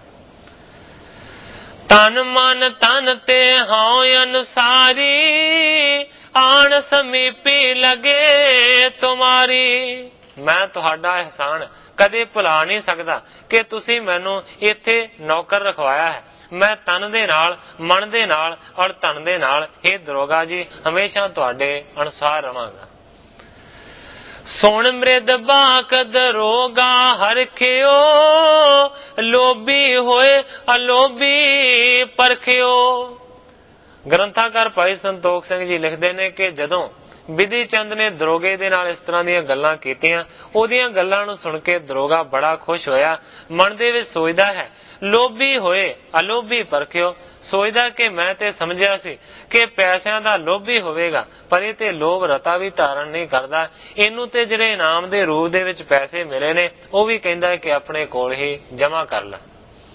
S1: ਤਨ ਮਨ ਤਨ ਤੇ ਹਉ ਅਨੁਸਾਰੀ, ਆਣ ਸਮੀਪੀ ਲਗੇ ਤੁਮਾਰੀ। ਮੈਂ ਤੁਹਾਡਾ ਅਹਿਸਾਨ ਕਦੇ ਭੁਲਾ ਨਹੀਂ ਸਕਦਾ ਕਿ ਤੁਸੀਂ ਮੈਨੂੰ ਇੱਥੇ ਨੌਕਰ ਰਖਵਾਇਆ ਹੈ। ਮੈਂ ਤਨ ਦੇ ਨਾਲ, ਮਨ ਦੇ ਨਾਲ ਔਰ ਧਨ ਦੇ ਨਾਲ ਇਹ ਦਰੋਗਾ ਜੀ ਹਮੇਸ਼ਾ ਤੁਹਾਡੇ ਅਨੁਸਾਰ ਰਵਾਂਗਾ। ਸੁਣ ਮ੍ਰਿਦ ਬਾਕ ਦਰੋਗਾ ਹਰਖਿਓ, ਲੋਭੀ ਹੋਏ ਅਲੋਭੀ ਪਰਖਿਓ। ਗ੍ਰੰਥਾਕਾਰ ਭਾਈ ਸੰਤੋਖ ਸਿੰਘ ਜੀ ਲਿਖਦੇ ਨੇ ਕਿ ਜਦੋਂ ਬਿਧੀ ਚੰਦ ਨੇ ਦਰੋਗੇ ਦੇ ਨਾਲ ਇਸ ਤਰ੍ਹਾਂ ਦੀਆਂ ਗੱਲਾਂ ਕੀਤੀਆਂ, ਉਹਦੀਆਂ ਗੱਲਾਂ ਨੂੰ ਸੁਣ ਕੇ ਦਰੋਗਾ ਬੜਾ ਖੁਸ਼ ਹੋਇਆ। ਮਨ ਦੇ ਵਿੱਚ ਸੋਚਦਾ ਹੈ ਲੋਭੀ ਹੋਏ ਅਲੋਭੀ ਪਰਖਿਓ, ਸੋਚਦਾ ਕਿ ਮੈਂ ਤੇ ਸਮਝਿਆ ਸੀ ਕਿ ਪੈਸਿਆਂ ਦਾ ਲੋਭੀ ਹੋਵੇਗਾ, ਪਰ ਇਹ ਤੇ ਲੋਭ ਰਤਾ ਵੀ ਧਾਰਨ ਨਹੀਂ ਕਰਦਾ। ਇਹਨੂੰ ਤੇ ਜਿਹੜੇ ਇਨਾਮ ਦੇ ਰੂਪ ਦੇ ਵਿੱਚ ਪੈਸੇ ਮਿਲੇ ਨੇ ਉਹ ਵੀ ਕਹਿੰਦਾ ਕਿ ਆਪਣੇ ਕੋਲ ਹੀ ਜਮਾ ਕਰ ਲੈ।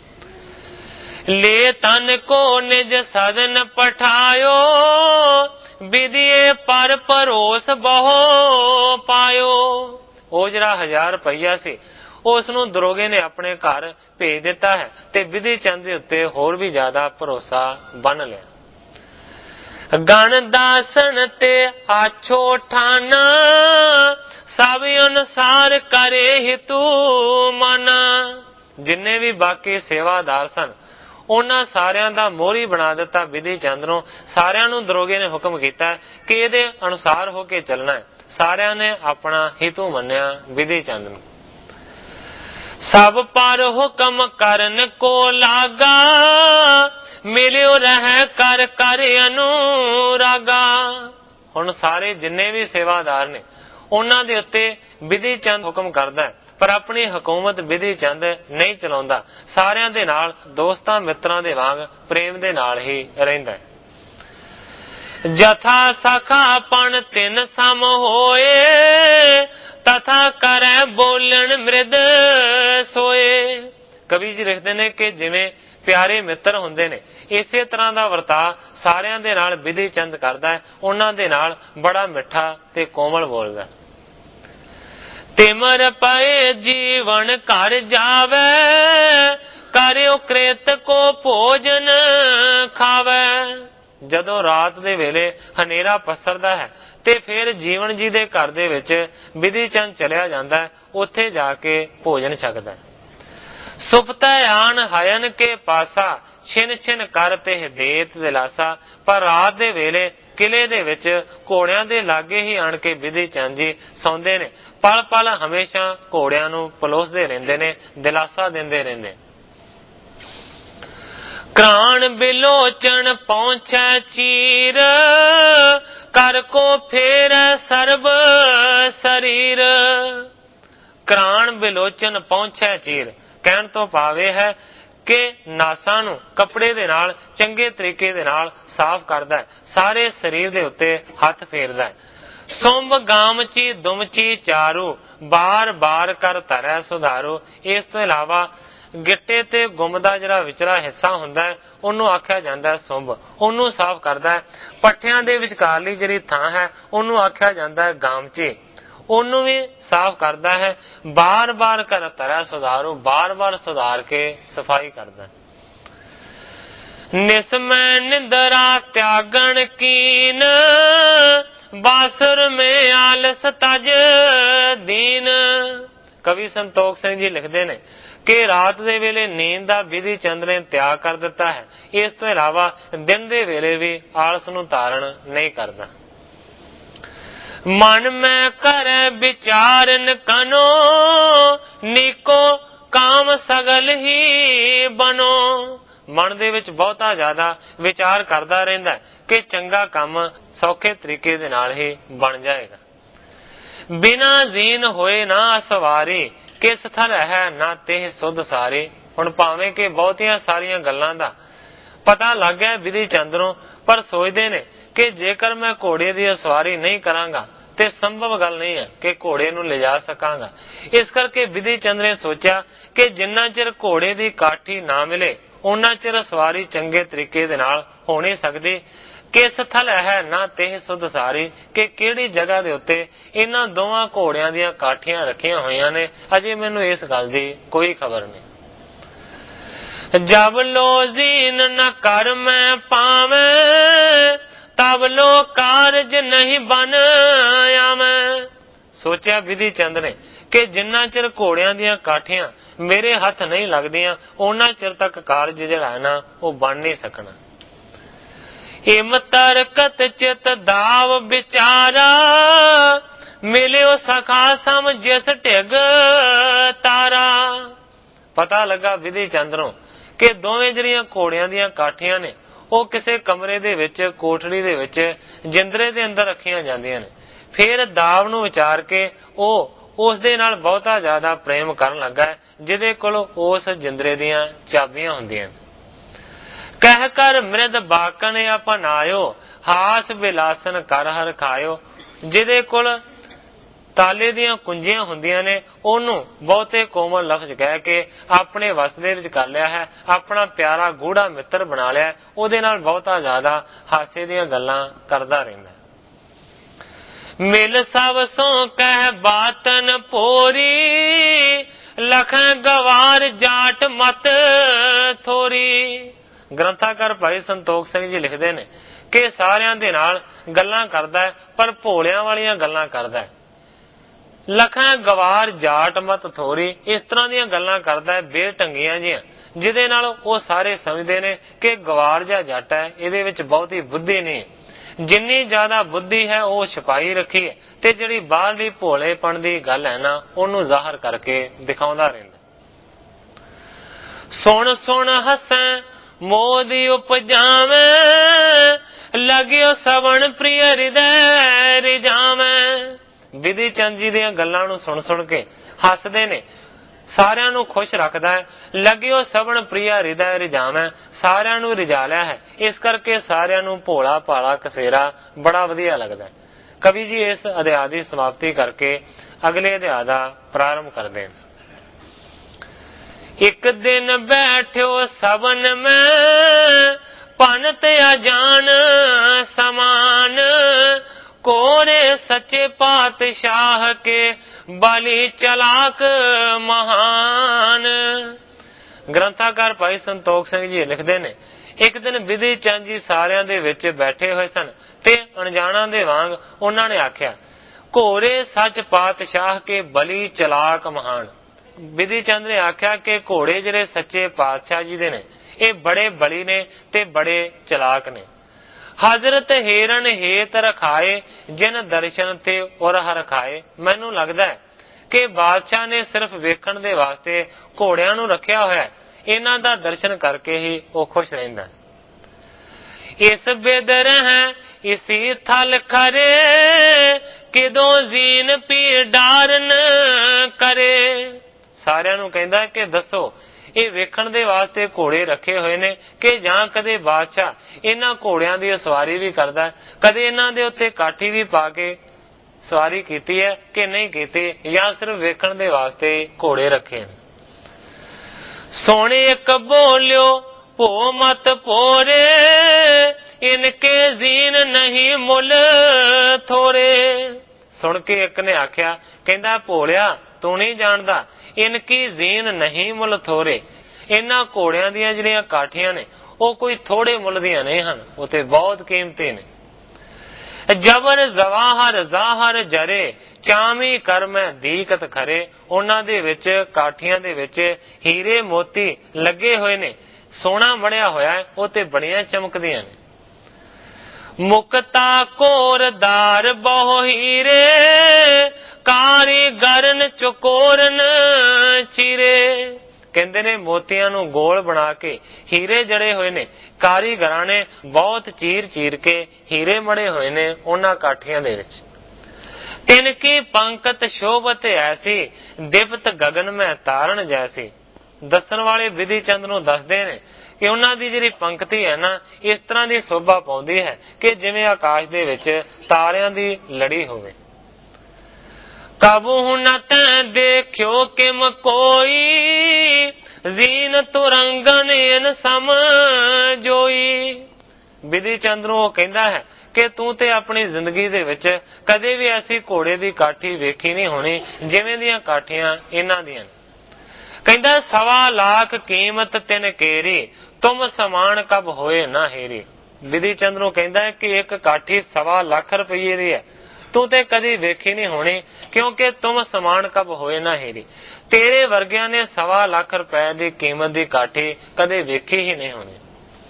S1: ले तन को निज सदन पठायो, विधिये पर परोस बहु पायो। ਉਹ ਜਿਹੜਾ 1000 ਰੁਪਈਆ ਸੀ ਉਸ ਨੂੰ ਦਰੋਗੇ ਨੇ ਆਪਣੇ ਘਰ ਭੇਜ ਦਿੱਤਾ ਹੈ ਤੇ ਬਿਧੀ ਚੰਦ ਦੇ ਉੱਤੇ ਹੋਰ ਵੀ ਜ਼ਿਆਦਾ ਭਰੋਸਾ ਬਣ ਲਿਆ। ਗਣ ਦਾਸਨ ਤੇ ਆਛੋ ਠਾਨਾ, ਸਭ ਅਨੁਸਾਰ ਕਰੇ ਹਿਤੂ ਮਾਨਾ। ਜਿੰਨੇ ਵੀ ਬਾਕੀ ਸੇਵਾਦਾਰ ਸਨ ਉਹਨਾਂ ਸਾਰਿਆਂ ਦਾ ਮੋਹਰੀ ਬਣਾ ਦਿੱਤਾ ਬਿਧੀ ਚੰਦ ਨੂੰ। ਸਾਰਿਆਂ ਨੂੰ ਦਰੋਗੇ ਨੇ ਹੁਕਮ ਕੀਤਾ ਕਿ ਇਹਦੇ ਅਨੁਸਾਰ ਹੋ ਕੇ ਚੱਲਣਾ ਹੈ। ਸਾਰਿਆਂ ਨੇ ਆਪਣਾ ਹਿਤੂ ਮੰਨਿਆ ਬਿਧੀ ਚੰਦ ਨੂੰ। ਸਭ ਪਰ ਹੁਕਮ ਕਰਨ ਕੋ ਲਾਗਾ, ਮਿਲਿਓ ਰਹਿ ਕਰ ਕਰ ਅਨੁਰਾਗਾ। ਹੁਣ ਸਾਰੇ ਜਿੰਨੇ ਵੀ ਸੇਵਾਦਾਰ ਨੇ ਉਹਨਾਂ ਦੇ ਉੱਤੇ ਬਿਧੀ ਚੰਦ ਹੁਕਮ ਕਰਦਾ ਹੈ, ਪਰ ਆਪਣੀ ਹਕੂਮਤ ਬਿਧੀ ਚੰਦ ਨਹੀਂ ਚਲਾਉਂਦਾ। ਸਾਰਿਆਂ ਦੇ ਨਾਲ ਦੋਸਤਾਂ ਮਿੱਤਰਾਂ ਦੇ ਵਾਂਗ ਪ੍ਰੇਮ ਦੇ ਨਾਲ ਹੀ ਰਹਿੰਦਾ ਹੈ। ਜਥਾ ਸਖਾਪਣ ਤਿੰਨ ਸਮ ਹੋਏ, ਤਥਾ ਕਰੈ ਬੋਲਣ ਮ੍ਰਿਦ ਸੋਏ। ਕਵੀ ਜੀ ਲਿਖਦੇ ਨੇ ਕਿ ਜਿਵੇਂ ਪਿਆਰੇ ਮਿੱਤਰ ਹੁੰਦੇ ਨੇ ਇਸੇ ਤਰ੍ਹਾਂ ਦਾ ਵਰਤਾਅ ਸਾਰਿਆਂ ਦੇ ਨਾਲ ਬਿਧੀ ਚੰਦ ਕਰਦਾ ਹੈ। ਉਹਨਾਂ ਦੇ ਨਾਲ ਬੜਾ ਮਿੱਠਾ ਤੇ ਕੋਮਲ ਬੋਲਦਾ। ਤਿਮਰ ਪਏ ਜੀਵਨ ਘਰ ਜਾਵੇ, ਕਰਿਓ ਕ੍ਰਿਤ ਕੋ ਭੋਜਨ ਖਾਵੇ। ਜਦੋਂ ਰਾਤ ਦੇ ਵੇਲੇ ਹਨੇਰਾ ਪਸਰਦਾ ਹੈ ਤੇ ਫਿਰ ਜੀਵਨ ਜੀ ਦੇ ਘਰ ਦੇ ਵਿੱਚ ਬਿਧੀ ਚੰਦ ਚਲਿਆ ਜਾਂਦਾ ਹੈ, ਉੱਥੇ ਜਾ ਕੇ ਭੋਜਨ ਛਕਦਾ ਹੈ। ਸੁਪਤੈ ਆਣ ਹਯਨ ਕੇ ਪਾਸਾ, ਛਿਨ ਛਿਨ ਕਰ ਤੇ ਦੇਤ ਦਿਲਾਸਾ। ਪਰ ਰਾਤ ਦੇ ਵੇਲੇ ਕਿਲੇ ਦੇ ਵਿੱਚ ਘੋੜਿਆਂ ਦੇ ਲਾਗੇ ਹੀ ਆਣ ਕੇ ਬਿਧੀ ਚੰਦ ਜੀ ਸੌਂਦੇ ਨੇ। ਪਲ ਪਲ ਹਮੇਸ਼ਾ ਘੋੜਿਆਂ ਨੂੰ ਪਲੋਸਦੇ ਰਹਿੰਦੇ ਨੇ, ਦਿਲਾਸਾ ਦਿੰਦੇ ਰਹਿੰਦੇ। ਕ੍ਰਾਣ ਬਿਲੋਚਨ ਪਹੁੰਚੈ ਚੀਰ, ਕਰ ਕੋ ਫੇਰ ਸਰਬ ਸਰੀਰ। ਕ੍ਰਾਣ ਬਿਲੋਚਨ ਪਹੁੰਚੈ ਚੀਰ ਕਹਿਣ ਤੋਂ ਭਾਵੇਂ ਹੈ ਕਿ ਨਾਸਾਂ ਨੂੰ ਕੱਪੜੇ ਦੇ ਨਾਲ ਚੰਗੇ ਤਰੀਕੇ ਦੇ ਨਾਲ ਸਾਫ਼ ਕਰਦਾ ਹੈ, ਸਾਰੇ ਸਰੀਰ ਦੇ ਉੱਤੇ ਹੱਥ ਫੇਰਦਾ ਹੈ। ਸੁੰਭ ਗਾਮਚੀ ਦੁਮਚੀ ਚਾਰੂ, ਬਾਰ ਬਾਰ ਕਰ ਧਰੈ ਸੁਧਾਰੂ। ਇਸ ਤੋਂ ਇਲਾਵਾ ਗਿੱਟੇ ਤੇ ਗੁੰਮ ਦਾ ਜਿਹੜਾ ਵਿਚਲਾ ਹਿੱਸਾ ਹੁੰਦਾ ਹੈ ਉਹਨੂੰ ਆਖਿਆ ਜਾਂਦਾ ਹੈ ਸੁੰਭ, ਉਹਨੂੰ ਸਾਫ਼ ਕਰਦਾ ਹੈ। ਪੱਠਿਆਂ ਦੇ ਵਿਚਕਾਰਲੀ ਜਿਹੜੀ ਥਾਂ ਹੈ ਉਹਨੂੰ ਆਖਿਆ ਜਾਂਦਾ ਹੈ ਗਾਮਚੀ, ਉਹਨੂੰ ਵੀ ਸਾਫ਼ ਕਰਦਾ ਹੈ। ਬਾਰ ਬਾਰ ਕਰ ਧਰੈ ਸੁਧਾਰੂ, ਬਾਰ ਬਾਰ ਸੁਧਾਰ ਕੇ ਸਫਾਈ ਕਰਦਾ। ਨਿਸਮੈ ਨਿੰਦਰਾ ਤਿਆਗਣ ਕੀਨ, ਬਾਸੁਰ ਮੇ ਆਲਸ ਤਜ ਦੀਨ। ਕਵੀ ਸੰਤੋਖ ਸਿੰਘ ਜੀ ਲਿਖਦੇ ਨੇ ਕਿ ਰਾਤ ਦੇ ਵੇਲੇ ਨੀਂਦ ਦਾ ਬਿਧੀ ਚੰਦ ਨੇ ਤਿਆਗ ਕਰ ਦਿੱਤਾ ਹੈ। ਇਸ ਤੋਂ ਇਲਾਵਾ ਦਿਨ ਦੇ ਵੇਲੇ ਵੀ ਆਲਸ ਨੂੰ ਧਾਰਨ ਨਹੀਂ ਕਰਦਾ। ਮਨ ਮੈਂ ਕਰੈ ਵਿਚਾਰਨ ਕਨੋ, ਨੀਕੋ ਕਾਮ ਸਗਲ ਹੀ ਬਨੋ। ਮਨ ਦੇ ਵਿੱਚ ਬਹੁਤਾ ਜ਼ਿਆਦਾ ਵਿਚਾਰ ਕਰਦਾ ਰਹਿੰਦਾ ਕਿ ਚੰਗਾ ਕੰਮ ਸੌਖੇ ਤਰੀਕੇ ਦੇ ਨਾਲ ਹੀ ਬਣ ਜਾਏਗਾ। बिना जीन होए ना सवारे, किस थल है ना तेह सुध सारे। हुण भावें कि बहुतियां सारियां गल्लां दा पता लग गया विधि चंद्रों, पर सोचते ने कि जेकर मैं घोड़े की सवारी नहीं करांगा ते संभव गल नहीं है कि घोड़े नूं ले जा सकांगा। इस करके विधि चंद्र ने सोचा कि जिन्ना चिर घोड़े की काठी ना मिले उन्ना चिर सवारी चंगे तरीके दे नाल हो नहीं सकती। किस थल है ना तेह सुध सारी, कि किहड़ी जगह दे उत्ते इन्हां दोवां घोड़ियां दीयां काठियां रखियां होईयां ने, अजे मैनूं इस गल दी कोई खबर नहीं। जब लो जीन न कर मैं पावे, तब लो कारज नहीं बन आवे। सोचा विधि चंद ने कि जिन्ना चिर घोड़ियां दीयां काठियां मेरे हथ नहीं लगदियां उन्ना चिर तक कारज जिहड़ा है ना वो बन नहीं सकना। इम तरकत चित दाव विचारा, मिलियो सखा सम जिस ढिग तारा। पता लगा विधि चंद्रों कि दोवें ਜਿਹੜੀਆਂ ਘੋੜਿਆਂ ਦੀਆਂ ਕਾਠੀਆਂ ਨੇ ਉਹ ਕਿਸੇ ਕਮਰੇ ਦੇ ਵਿੱਚ ਕੋਠੜੀ ਦੇ ਵਿੱਚ ਜਿੰਦਰੇ ਦੇ ਅੰਦਰ ਰੱਖੀਆਂ ਜਾਂਦੀਆਂ ਨੇ। ਫਿਰ ਦਾਵ ਨੂੰ ਵਿਚਾਰ ਕੇ ਉਹ ਉਸ ਦੇ ਨਾਲ ਬਹੁਤਾ ਜ਼ਿਆਦਾ ਪ੍ਰੇਮ ਕਰਨ ਲੱਗਾ ਜਿਹਦੇ ਕੋਲ ਉਸ ਜਿੰਦਰੇ ਦੀਆਂ ਚਾਬੀਆਂ ਹੁੰਦੀਆਂ। ਕਹਿ ਕਰ ਮ੍ਰਿਦ ਬਾਕਣ ਆਪਨਾਇਓ, ਹਾਸ ਬਿਲਾਸਨ ਕਰ ਹਰ ਖਾਇਓ। ਜਿਹਦੇ ਕੋਲ ਤਾਲੇ ਦੀਆਂ ਕੁੰਜੀਆਂ ਹੁੰਦੀਆਂ ਨੇ ਉਹਨੂੰ ਬਹੁਤੇ ਕੋਮਲ ਲਫ਼ਜ਼ ਕਹਿ ਕੇ ਆਪਣੇ ਵਸ ਦੇ ਵਿੱਚ ਕਰ ਲਿਆ ਹੈ, ਆਪਣਾ ਪਿਆਰਾ ਗੂੜਾ ਮਿੱਤਰ ਬਣਾ ਲਿਆ, ਉਹਦੇ ਨਾਲ ਬਹੁਤਾ ਜ਼ਿਆਦਾ ਹਾਸੇ ਦੀਆਂ ਗੱਲਾਂ ਕਰਦਾ ਰਹਿੰਦਾ। ਮਿਲ ਸਭ ਸੋ ਕਹਿ ਬਾਤਨ ਪੋਰੀ, ਲਖਾਂ ਗਵਾਰ ਜਾਟ ਮਤ ਥੋਰੀ। ਗ੍ਰੰਥਾਕਾਰ ਭਾਈ ਸੰਤੋਖ ਸਿੰਘ ਜੀ ਲਿਖਦੇ ਨੇ ਕਿ ਸਾਰਿਆਂ ਦੇ ਨਾਲ ਗੱਲਾਂ ਕਰਦਾ ਹੈ ਪਰ ਭੋਲਿਆਂ ਵਾਲੀਆਂ ਗੱਲਾਂ ਕਰਦਾ ਹੈ। ਲਖਾਂ ਗਵਾਰ ਜਾਟ ਮਤ ਥੋਰੀ, ਇਸ ਤਰ੍ਹਾਂ ਦੀਆਂ ਗੱਲਾਂ ਕਰਦਾ ਹੈ ਬੇਢੰਗੀਆਂ ਜੀਆਂ ਜਿਹਦੇ ਨਾਲ ਉਹ ਸਾਰੇ ਸਮਝਦੇ ਨੇ ਕਿ ਗਵਾਰ ਜਾਂ ਜੱਟ ਹੈ, ਇਹਦੇ ਵਿੱਚ ਬਹੁਤੀ ਬੁੱਧੀ ਨਹੀਂ। ਜਿੰਨੀ ਜ਼ਿਆਦਾ ਬੁੱਧੀ ਹੈ ਉਹ ਛੁਪਾਈ ਰੱਖੀ ਹੈ ਤੇ ਜਿਹੜੀ ਬਾਹਰਲੀ ਭੋਲੇਪਣ ਦੀ ਗੱਲ ਹੈ ਨਾ ਉਹਨੂੰ ਜ਼ਾਹਰ ਕਰਕੇ ਦਿਖਾਉਂਦਾ ਰਹਿੰਦਾ। ਸੁਣ ਸੁਣ ਹੱਸੈ ਮੋਦੀ ਉਪਜਾਵੇਂ, ਲਗਿਓ ਸਵਣ ਪ੍ਰਿਯ ਹਿਰਦੈ ਰਿਜਾਵੇਂ। ਵਿਧੀ ਚੰਦ ਜੀ ਦੀਆਂ ਗੱਲਾਂ ਨੂੰ ਸੁਣ ਸੁਣ ਕੇ ਹੱਸਦੇ ਨੇ, ਸਾਰਿਆਂ ਨੂੰ ਖੁਸ਼ ਰੱਖਦਾ ਹੈ। ਲਗਿਓ ਸਵਣ ਪ੍ਰਿਯ ਹਿਰਦੈ ਰਿਜਾਵੇਂ, ਸਾਰਿਆਂ ਨੂੰ ਰਿਜਾ ਲਿਆ ਹੈ, ਇਸ ਕਰਕੇ ਸਾਰਿਆਂ ਨੂੰ ਭੋਲਾ ਭਾਲਾ ਕਸੇਰਾ ਬੜਾ ਵਧੀਆ ਲੱਗਦਾ। ਕਵੀ ਜੀ ਇਸ ਅਧਿਆਇ ਦੀ ਸਮਾਪਤੀ ਕਰਕੇ ਅਗਲੇ ਅਧਿਆਇ ਦਾ ਪ੍ਰਾਰੰਭ ਕਰਦੇ ਨੇ। ਇੱਕ ਦਿਨ ਬੈਠਿਓ ਸਵਨ ਮੈਂ, ਪੰਤ ਅਜਾਨ ਸਮਾਨ, ਕੋਰੇ ਸੱਚੇ ਪਾਤਸ਼ਾਹ ਕੇ ਬਲੀ ਚਲਾਕ ਮਹਾਨ। ਗ੍ਰੰਥਾਕਾਰ ਭਾਈ ਸੰਤੋਖ ਸਿੰਘ ਜੀ ਲਿਖਦੇ ਨੇ ਇੱਕ ਦਿਨ ਵਿਧੀ ਚੰਦ ਜੀ ਸਾਰਿਆਂ ਦੇ ਵਿੱਚ ਬੈਠੇ ਹੋਏ ਸਨ ਤੇ ਅਣਜਾਣਾਂ ਦੇ ਵਾਂਗ ਉਹਨਾਂ ਨੇ ਆਖਿਆ, ਘੋਰੇ ਸੱਚ ਪਾਤਸ਼ਾਹ ਕੇ ਬਲੀ ਚਲਾਕ ਮਹਾਨ। ਵਿਧੀ ਚੰਦ ਨੇ ਆਖਿਆ ਕਿ ਘੋੜੇ ਜਿਹੜੇ ਸੱਚੇ ਪਾਤਸ਼ਾਹ ਜੀ ਦੇ ਨੇ ਇਹ ਬੜੇ ਬਲੀ ਨੇ ਤੇ ਬੜੇ ਚਲਾਕ ਨੇ। ਹਜ਼ਰਤ ਹਿਰਨ ਹੇਤ ਰਖਾਏ, ਜਿਨ ਦਰਸ਼ਨ ਤੇ ਉਰਹ ਰਖਾਏ। ਮੈਨੂੰ ਲੱਗਦਾ ਹੈ ਕਿ ਬਾਦਸ਼ਾਹ ਨੇ ਸਿਰਫ ਵੇਖਣ ਦੇ ਵਾਸਤੇ ਘੋੜਿਆਂ ਨੂੰ ਰੱਖਿਆ ਹੋਇਆ, ਇਹਨਾਂ ਦਾ ਦਰਸ਼ਨ ਕਰਕੇ ਹੀ ਉਹ ਖੁਸ਼ ਰਹਿੰਦਾ। ਇਸ ਬਿਦਰ ਹੈ ਇਸੀ ਥਲ ਖਰੇ, ਕਿਦੋਂ ਜ਼ੀਨ ਪੀ ਡਾਰਨ ਕਰੇ। ਸਾਰਿਆਂ ਨੂੰ ਕਹਿੰਦਾ ਕਿ ਦੱਸੋ ਇਹ ਵੇਖਣ ਦੇ ਵਾਸਤੇ ਘੋੜੇ ਰੱਖੇ ਹੋਏ ਨੇ ਕਿ ਜਾਂ ਕਦੇ ਬਾਦਸ਼ਾਹ ਇਹਨਾਂ ਘੋੜਿਆਂ ਦੀ ਸਵਾਰੀ ਵੀ ਕਰਦਾ, ਕਦੇ ਇਹਨਾਂ ਦੇ ਉੱਤੇ ਕਾਠੀ ਵੀ ਪਾ ਕੇ ਸਵਾਰੀ ਕੀਤੀ ਹੈ ਕਿ ਨਹੀਂ ਕੀਤੀ, ਜਾਂ ਸਿਰਫ ਵੇਖਣ ਦੇ ਵਾਸਤੇ ਘੋੜੇ ਰੱਖੇ ਨੇ। ਸੋਹਣੇ ਇੱਕ ਬੋਲਿਓ ਭੋ ਮਤ ਪੋਰੇ, ਇਨਕੇ ਜ਼ੀਨ ਨਹੀਂ ਮੁੱਲ ਥੋਰੇ। ਸੁਣ ਕੇ ਇੱਕ ਨੇ ਆਖਿਆ, ਕਹਿੰਦਾ ਭੋਲਿਆ ਤੂੰ ਨਹੀਂ ਜਾਣਦਾ, ਇਨਕੀ ਜ਼ੀਨ ਨਹੀਂ ਮੁੱਲ ਥੋਰੇ। ਇਹਨਾਂ ਘੋੜਿਆਂ ਦੀਆਂ ਜਿਹੜੀਆਂ ਕਾਠੀਆਂ ਨੇ ਉਹ ਕੋਈ ਥੋੜੇ ਮੁੱਲ ਦੀਆਂ ਨਹੀਂ ਹਨ, ਉਹ ਤੇ ਬਹੁਤ ਕੀਮਤੀ ਨੇ। ਜਬਰ ਜ਼ਵਾਹਰ ਜ਼ਾਹਰ ਜਰੇ, ਚਾਮੀ ਕਰਮ ਦੀਕਤ ਖਰੇ। ਉਹਨਾਂ ਦੇ ਵਿੱਚ ਕਾਠੀਆਂ ਦੇ ਵਿੱਚ ਹੀਰੇ ਮੋਤੀ ਲੱਗੇ ਹੋਏ ਨੇ, ਸੋਨਾ ਬਣਿਆ ਹੋਇਆ ਉਹ ਤੇ ਬੜੀਆਂ ਚਮਕਦੀਆਂ ਨੇ। ਮੁਕਤਾ ਕੋਰਦਾਰ ਬਹੁ ਹੀਰੇ, ਕਾਰੀਗਰਨ ਚੁਕੋਰਨ ਚੀਰੇ। ਕਹਿੰਦੇ ਨੇ ਮੋਤੀਆਂ ਨੂੰ ਗੋਲ ਬਣਾ ਕੇ ਹੀਰੇ ਜੜੇ ਹੋਏ ਨੇ, ਕਾਰੀਗਰਾਂ ਨੇ ਬਹੁਤ ਚੀਰ ਚੀਰ ਕੇ ਹੀਰੇ ਮੜੇ ਹੋਏ ਨੇ ਉਹਨਾਂ ਕਾਠੀਆਂ ਦੇ ਵਿੱਚ। तिनकी पंकत शोभत ऐसी दिपत गगन में तारण जैसी। ਦੱਸਣ ਵਾਲੇ ਵਿਧੀ ਚੰਦ ਨੂੰ ਦੱਸਦੇ ਨੇ ਕਿ ਉਹਨਾਂ ਦੀ ਜਿਹੜੀ ਪੰਕਤੀ ਹੈ ਨਾ, ਇਸ ਤਰ੍ਹਾਂ ਦੀ ਸ਼ੋਭਾ ਪਾਉਂਦੀ ਹੈ ਕਿ ਜਿਵੇਂ ਆਕਾਸ਼ ਦੇ ਵਿੱਚ ਤਾਰਿਆਂ ਦੀ ਲੜੀ ਹੋਵੇ। ਕਾਬੂ ਨ ਤੈਂ ਦੇਖਿਓ ਕਿਮ ਕੋਈ ਜ਼ੀਨ ਤੁਰੰਗਨ ਇਨ ਸਮ ਜੋਈ। ਵਿਧੀ ਚੰਦ ਨੂੰ ਉਹ ਕਹਿੰਦਾ ਹੈ ਕਿ ਤੂੰ ਤੇ ਆਪਣੀ ਜ਼ਿੰਦਗੀ ਦੇ ਵਿੱਚ ਕਦੇ ਵੀ ਐਸੀ ਘੋੜੇ ਦੀ ਕਾਠੀ ਵੇਖੀ ਨਹੀਂ ਹੋਣੀ ਜਿਵੇਂ ਦੀਆਂ ਕਾਠੀਆਂ ਇਹਨਾਂ ਦੀਆਂ। ਕਹਿੰਦਾ 1.25 ਲੱਖ ਕੀਮਤ ਤਿਨ ਕੇਰੀ ਤੁਮ ਸਮਾਨ ਕਬ ਹੋਏ ਨਾ ਹੇਰੀ। ਵਿਧੀ ਚੰਦ ਨੂੰ ਕਹਿੰਦਾ ਹੈ ਕਿ ਇੱਕ ਕਾਠੀ 1.25 ਲੱਖ ਰੁਪਏ ਦੀ ਹੈ, ਤੂੰ ਤੇ ਕਦੀ ਵੇਖੀ ਨਹੀਂ ਹੋਣੀ, ਕਿਉਂਕਿ ਤੁਮ ਸਮਾਨ ਕਬ ਹੋਏ ਨਾ ਹੇਰੀ। ਤੇਰੇ ਵਰਗਿਆਂ ਨੇ 1.25 ਲੱਖ ਰੁਪਏ ਦੀ ਕੀਮਤ ਦੀ ਕਾਠੀ ਕਦੇ ਵੇਖੀ ਹੀ ਨਹੀਂ ਹੋਣੀ।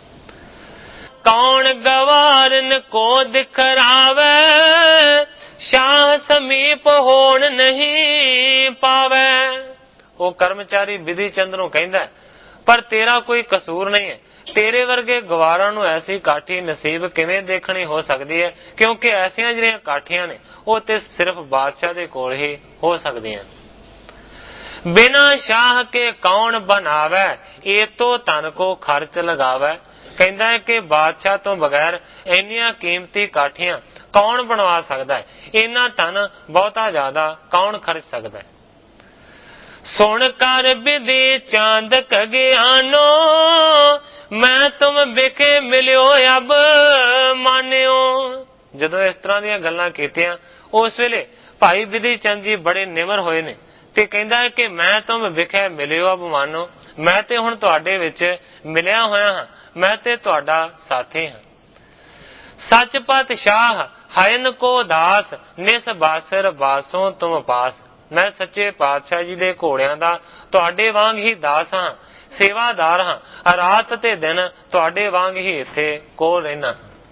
S1: ਕੌਣ ਗਵਾਰਨ ਕੋ ਦਿਖਰਾਵੇ ਸ਼ਾਹ ਸਮੀਪ ਹੋਣ ਨਹੀਂ ਪਾਵੇ। ਉਹ ਕਰਮਚਾਰੀ ਵਿਧੀ ਚੰਦ ਨੂੰ ਕਹਿੰਦਾ ਪਰ ਤੇਰਾ ਕੋਈ ਕਸੂਰ ਨਹੀਂ ਹੈ, ਤੇਰੇ ਵਰਗੇ ਗਵਾਰਾਂ ਨੂੰ ਐਸੀ ਕਾਠੀ ਨਸੀਬ ਕਿਵੇਂ ਦੇਖਣੀ ਹੋ ਸਕਦੀ ਹੈ, ਕਿਉਂਕਿ ਐਸੀਆਂ ਜਿਹੜੀਆਂ ਕਾਠੀਆਂ ਨੇ ਉਹ ਤੇ ਸਿਰਫ ਬਾਦਸ਼ਾਹ ਦੇ ਕੋਲ ਹੀ ਹੋ ਸਕਦੀਆਂ। ਬਿਨਾ ਸ਼ਾਹ ਕੇ ਕੌਣ ਬਣਾਵੇ ਇਹ ਤੋਂ ਧਨ ਕੋ ਖਰਚ ਲਗਾਵੇ। ਕਹਿੰਦਾ ਹੈ ਕਿ ਬਾਦਸ਼ਾਹ ਤੋਂ ਬਗੈਰ ਇੰਨੀਆਂ ਕੀਮਤੀ ਕਾਠੀਆਂ ਕੌਣ ਬਣਵਾ ਸਕਦਾ ਹੈ, ਇੰਨਾ ਧਨ ਬਹੁਤਾ ਜ਼ਿਆਦਾ ਕੌਣ ਖਰਚ ਸਕਦਾ ਹੈ। ਸੁਣ ਕਰ ਵਿਧੀ ਚੰਦ ਕਗਿਆਨੋ ਮੈਂ ਤੁਮ ਵਿਖੇ ਮਿਲਿਓ ਅਬ ਮਾਨਿਓ। ਜਦੋਂ ਇਸ ਤਰ੍ਹਾਂ ਦੀਆਂ ਗੱਲਾਂ ਕੀਤੀਆਂ ਉਸ ਵੇਲੇ ਭਾਈ ਵਿਧੀ ਚੰਦ ਜੀ ਬੜੇ ਨਿਮਰ ਹੋਏ ਨੇ ਤੇ ਕਹਿੰਦਾ ਹੈ ਕਿ ਮੈਂ ਤੁਮ ਵਿਖੇ ਮਿਲਿਓ ਅਬ ਮਾਨੋ, ਮੈਂ ਤੇ ਹੁਣ ਤੁਹਾਡੇ ਵਿੱਚ ਮਿਲਿਆ ਹੋਇਆ ਹਾਂ, ਮੈਂ ਤੇ ਤੁਹਾਡਾ ਸਾਥੀ ਹਾਂ। ਸੱਚ ਪਤ ਸ਼ਾਹ ਹਇਨ ਕੋ ਦਾਸ ਨਿਸ ਬਾਸਰ ਬਾਸੋਂ ਤੁਮ ਪਾਸ। ਮੈਂ ਸੱਚੇ ਪਾਤਸ਼ਾਹ ਜੀ ਦੇ ਘੋੜਿਆਂ ਦਾ ਤੁਹਾਡੇ ਵਾਂਗ ਹੀ ਦਾਸ ਹਾਂ, ਸੇਵਾਦਾਰ ਹਾਂ, ਰਾਤ ਤੇ ਦਿਨ ਤੁਹਾਡੇ ਵਾਂਗ ਹੀ ਇੱਥੇ ਕੋਲ ਰਹਿਣਾ।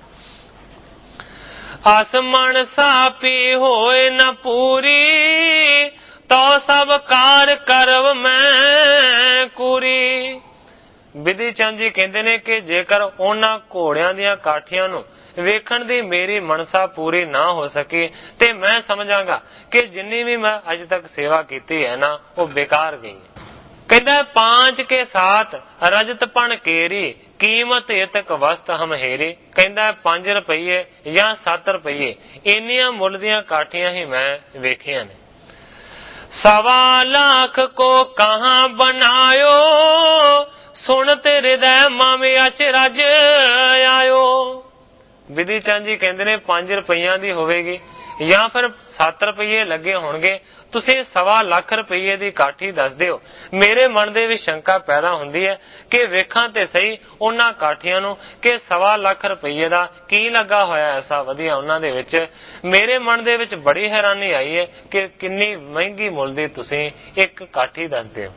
S1: ਆਸਮਣ ਸਾਪੀ ਹੋਏ ਨ ਪੂਰੀ ਤੋ ਸਭ ਕਾਰ ਕਰਵ ਮੈਂ ਕੂਰੀ। ਵਿਧੀ ਚੰਦ ਜੀ ਕਹਿੰਦੇ ਨੇ ਕਿ ਜੇਕਰ ਉਹਨਾਂ ਘੋੜਿਆਂ ਦੀਆਂ ਕਾਠੀਆਂ ਨੂੰ ਵੇਖਣ ਦੀ ਮੇਰੀ ਮਨਸਾ ਪੂਰੀ ਨਾ ਹੋ ਸਕੀ ਤੇ ਮੈਂ ਸਮਝਾਂਗਾ ਕਿ ਜਿੰਨੀ ਵੀ ਮੈਂ ਅਜ ਤੱਕ ਸੇਵਾ ਕੀਤੀ ਹੈ ਨਾ ਉਹ ਬੇਕਾਰ ਗਈ। ਕਹਿੰਦਾ 5 ਕੇ ਸਾਥ ਰਜਤ ਪਣ ਕੇਰੀ ਕੀਮਤ ਇਤਕ ਵਸਤ ਹਮਹੇਰੀ। ਕਹਿੰਦਾ 5 ਰੁਪਏ ਜਾਂ 7 ਰੁਪਏ ਇੰਨੀਆਂ ਮੁੱਲ ਦੀਆਂ ਕਾਠੀਆਂ ਹੀ ਮੈਂ ਵੇਖੀਆਂ ਨੇ। 1.25 ਲੱਖ ਕੋ ਕਹਾਂ ਬਣਾਇਓ ਸੁਣ ਤੇ ਹਿਰਦੈ ਮਾਮੇ ਅਚਰਜ ਆਇਓ। ਵਿਧੀ ਚੰਦ ਜੀ ਕਹਿੰਦੇ ਨੇ 5 ਰੁਪਈਆਂ ਦੀ ਹੋਵੇਗੀ ਜਾਂ ਫਿਰ 7 ਰੁਪਏ ਲੱਗੇ ਹੋਣਗੇ, ਤੁਸੀਂ 1.25 ਲੱਖ ਰੁਪਏ ਦੀ ਕਾਠੀ ਦੱਸ ਦਿਓ। ਮੇਰੇ ਮਨ ਦੇ ਵਿੱਚ ਸ਼ੰਕਾ ਪੈਦਾ ਹੁੰਦੀ ਹੈ ਕਿ ਵੇਖਾਂ ਤੇ ਸਹੀ ਉਹਨਾਂ ਕਾਠੀਆਂ ਨੂੰ ਕਿ 1.25 ਲੱਖ ਰੁਪਏ ਦਾ ਕੀ ਲੱਗਾ ਹੋਇਆ ਐਸਾ ਵਧੀਆ ਉਹਨਾਂ ਦੇ ਵਿੱਚ। ਮੇਰੇ ਮਨ ਦੇ ਵਿੱਚ ਬੜੀ ਹੈਰਾਨੀ ਆਈ ਹੈ ਕਿ ਕਿੰਨੀ ਮਹਿੰਗੀ ਮੁੱਲ ਦੀ ਤੁਸੀਂ ਇੱਕ ਕਾਠੀ ਦੱਸਦੇ ਹੋ।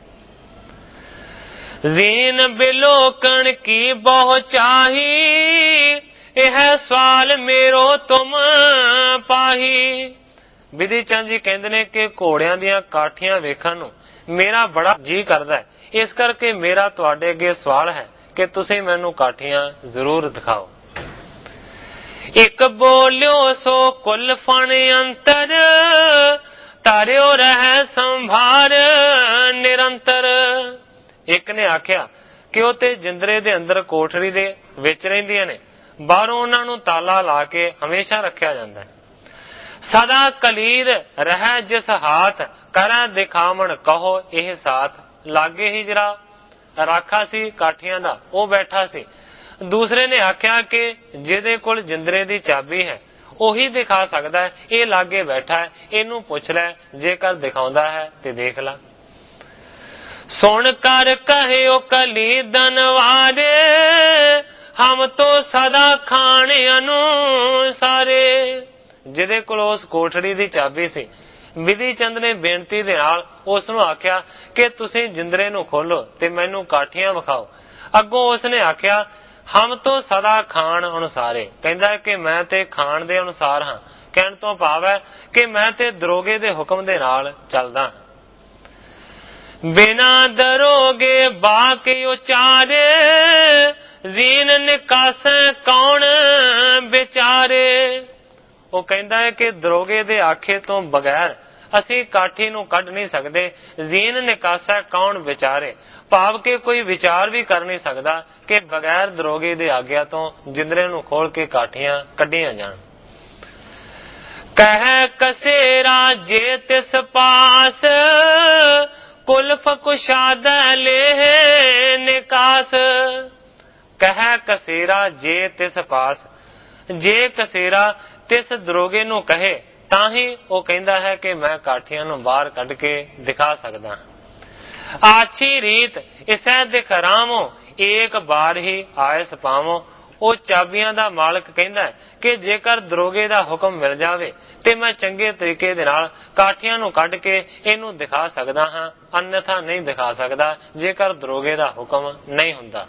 S1: ਜ਼ੀਨ ਬਿਲੋਕਣ ਕੀ ਬਹੁ ਚਾਹੀ ਇਹ ਸਵਾਲ ਮੇਰੋ ਤੁਮ ਪਾਹੀ। ਵਿਧੀ ਚੰਦ ਜੀ ਕਹਿੰਦੇ ਨੇ ਕਿ ਘੋੜਿਆਂ ਦੀਆਂ ਕਾਠੀਆਂ ਵੇਖਣ ਨੂੰ ਮੇਰਾ ਬੜਾ ਜੀ ਕਰਦਾ ਹੈ, ਇਸ ਕਰਕੇ ਮੇਰਾ ਤੁਹਾਡੇ ਅੱਗੇ ਸਵਾਲ ਹੈ ਕਿ ਤੁਸੀਂ ਮੈਨੂੰ ਕਾਠੀਆਂ ਜ਼ਰੂਰ ਦਿਖਾਓ। ਇੱਕ ਬੋਲਿਓ ਸੋ ਕੁੱਲ ਫਣ ਅੰਤਰ ਤਾਰਿਓ ਰਹਿ ਸੰਭਾਰ ਨਿਰੰਤਰ। ਇੱਕ ਨੇ ਆਖਿਆ ਕਿ ਉਹ ਤੇ ਜਿੰਦਰੇ ਦੇ ਅੰਦਰ ਕੋਠੜੀ ਦੇ ਵਿੱਚ ਰਹਿੰਦੀਆਂ ਨੇ, ਬਾਹਰੋਂ ਉਹਨਾਂ ਨੂੰ ਤਾਲਾ ਲਾ ਕੇ ਹਮੇਸ਼ਾ ਰੱਖਿਆ ਜਾਂਦਾ ਹੈ। ਸਦਾ ਕਲੀਰ ਰਹਿ ਜਿਸ ਹਾਥ ਕਰੈ ਦਿਖਾਵਣ ਕਹੋ ਇਹ ਸਾਥ। ਲਾਗੇ ਹੀ ਜਿਹੜਾ ਰਾਖਾ ਸੀ ਕਾਠੀਆਂ ਦਾ ਉਹ ਬੈਠਾ ਸੀ। ਦੂਸਰੇ ਨੇ ਆਖਿਆ ਕਿ ਜਿਹਦੇ ਕੋਲ ਜਿੰਦਰੇ ਦੀ ਚਾਬੀ ਹੈ ਉਹੀ ਦਿਖਾ ਸਕਦਾ ਹੈ, ਇਹ ਲਾਗੇ ਬੈਠਾ ਹੈ, ਇਹਨੂੰ ਪੁੱਛ ਲੈ, ਜੇਕਰ ਦਿਖਾਉਂਦਾ ਹੈ ਤੇ ਦੇਖ ਲੈ। ਸੁਣ ਕਰ ਕਹਿਓ ਕਲੀ ਦਨਵਾਰੇ ਹਮ ਤੋਂ ਸਦਾ ਖਾਣ ਅਨੁਸਾਰੇ। ਜਿਹਦੇ ਕੋਲ ਉਸ ਕੋਠੜੀ ਦੀ ਚਾਬੀ ਸੀ, ਵਿਧੀ ਚੰਦ ਨੇ ਬੇਨਤੀ ਦੇ ਨਾਲ ਉਸ ਨੂੰ ਆਖਿਆ ਕਿ ਤੁਸੀਂ ਜਿੰਦਰੇ ਨੂੰ ਖੋਲੋ ਤੇ ਮੈਨੂੰ ਕਾਠੀਆਂ ਵਿਖਾਓ। ਅੱਗੋਂ ਉਸ ਨੇ ਆਖਿਆ ਹਮ ਤੋਂ ਸਦਾ ਖਾਣ ਅਨੁਸਾਰੇ। ਕਹਿੰਦਾ ਕਿ ਮੈਂ ਤੇ ਖਾਣ ਦੇ ਅਨੁਸਾਰ ਹਾਂ, ਕਹਿਣ ਤੋਂ ਭਾਵ ਹੈ ਕਿ ਮੈਂ ਤੇ ਦਰੋਗੇ ਦੇ ਹੁਕਮ ਦੇ ਨਾਲ ਚੱਲਦਾ ਹਾਂ। ਬਿਨਾ ਦਰੋਗੇ ਬਾਕੀ ਉਚਾਰੇ ਜ਼ੀਨ ਨਿਕਾਸੇ ਕੌਣ ਵਿਚਾਰੇ। ਉਹ ਕਹਿੰਦਾ ਹੈ ਕਿ ਦਰੋਗੇ ਦੇ ਆਖੇ ਤੋਂ ਬਗੈਰ ਅਸੀਂ ਕਾਠੀ ਨੂੰ ਕੱਢ ਨਹੀਂ ਸਕਦੇ। ਜ਼ੀਨ ਨਿਕਾਸਾ ਕੌਣ ਵਿਚਾਰੇ, ਭਾਵ ਕਿ ਕੋਈ ਵਿਚਾਰ ਵੀ ਕਰ ਨਹੀਂ ਸਕਦਾ ਕਿ ਬਗੈਰ ਦਰੋਗੇ ਦੇ ਆਗਿਆ ਤੋਂ ਜਿੰਦਰੇ ਨੂੰ ਖੋਲ ਕੇ ਕਾਠੀਆਂ ਕੱਢੀਆਂ ਜਾਣ। ਕਹਿ ਕਸੇਰਾ ਜੇ ਤਿਸ ਪਾਸ, ਕੁਲਫ ਕੁਸ਼ਾਦ ਲੇਹ ਨਿਕਾਸ। ਕਹਿ ਕਸੇਰਾ ਜੇ ਤਿਸ ਪਾਸ, ਜੇ ਕਸੇਰਾ ਤਿਸ ਦਰੋਗੇ ਨੂੰ ਕਹੇ ਤਾਂ ਹੀ ਉਹ ਕਹਿੰਦਾ ਹੈ ਕਿ ਮੈਂ ਕਾਠੀਆਂ ਨੂੰ ਬਾਹਰ ਕੱਢ ਕੇ ਦਿਖਾ ਸਕਦਾ। ਆਛੀ ਰੀਤ ਇਸੈ ਦਿਖਰਾਵੋ, ਏਕ ਬਾਰ ਹੀ ਆਇਸ ਪਾਵੋ। ਉਹ ਚਾਬੀਆਂ ਦਾ ਮਾਲਕ ਕਹਿੰਦਾ ਹੈ ਕਿ ਜੇਕਰ ਦਰੋਗੇ ਦਾ ਹੁਕਮ ਮਿਲ ਜਾਵੇ ਤੇ ਮੈਂ ਚੰਗੇ ਤਰੀਕੇ ਦੇ ਨਾਲ ਕਾਠੀਆਂ ਨੂੰ ਕੱਢ ਕੇ ਇਹਨੂੰ ਦਿਖਾ ਸਕਦਾ ਹਾਂ, ਅਨਥਾ ਨਹੀਂ ਦਿਖਾ ਸਕਦਾ ਜੇਕਰ ਦਰੋਗੇ ਦਾ ਹੁਕਮ ਨਹੀਂ ਹੁੰਦਾ।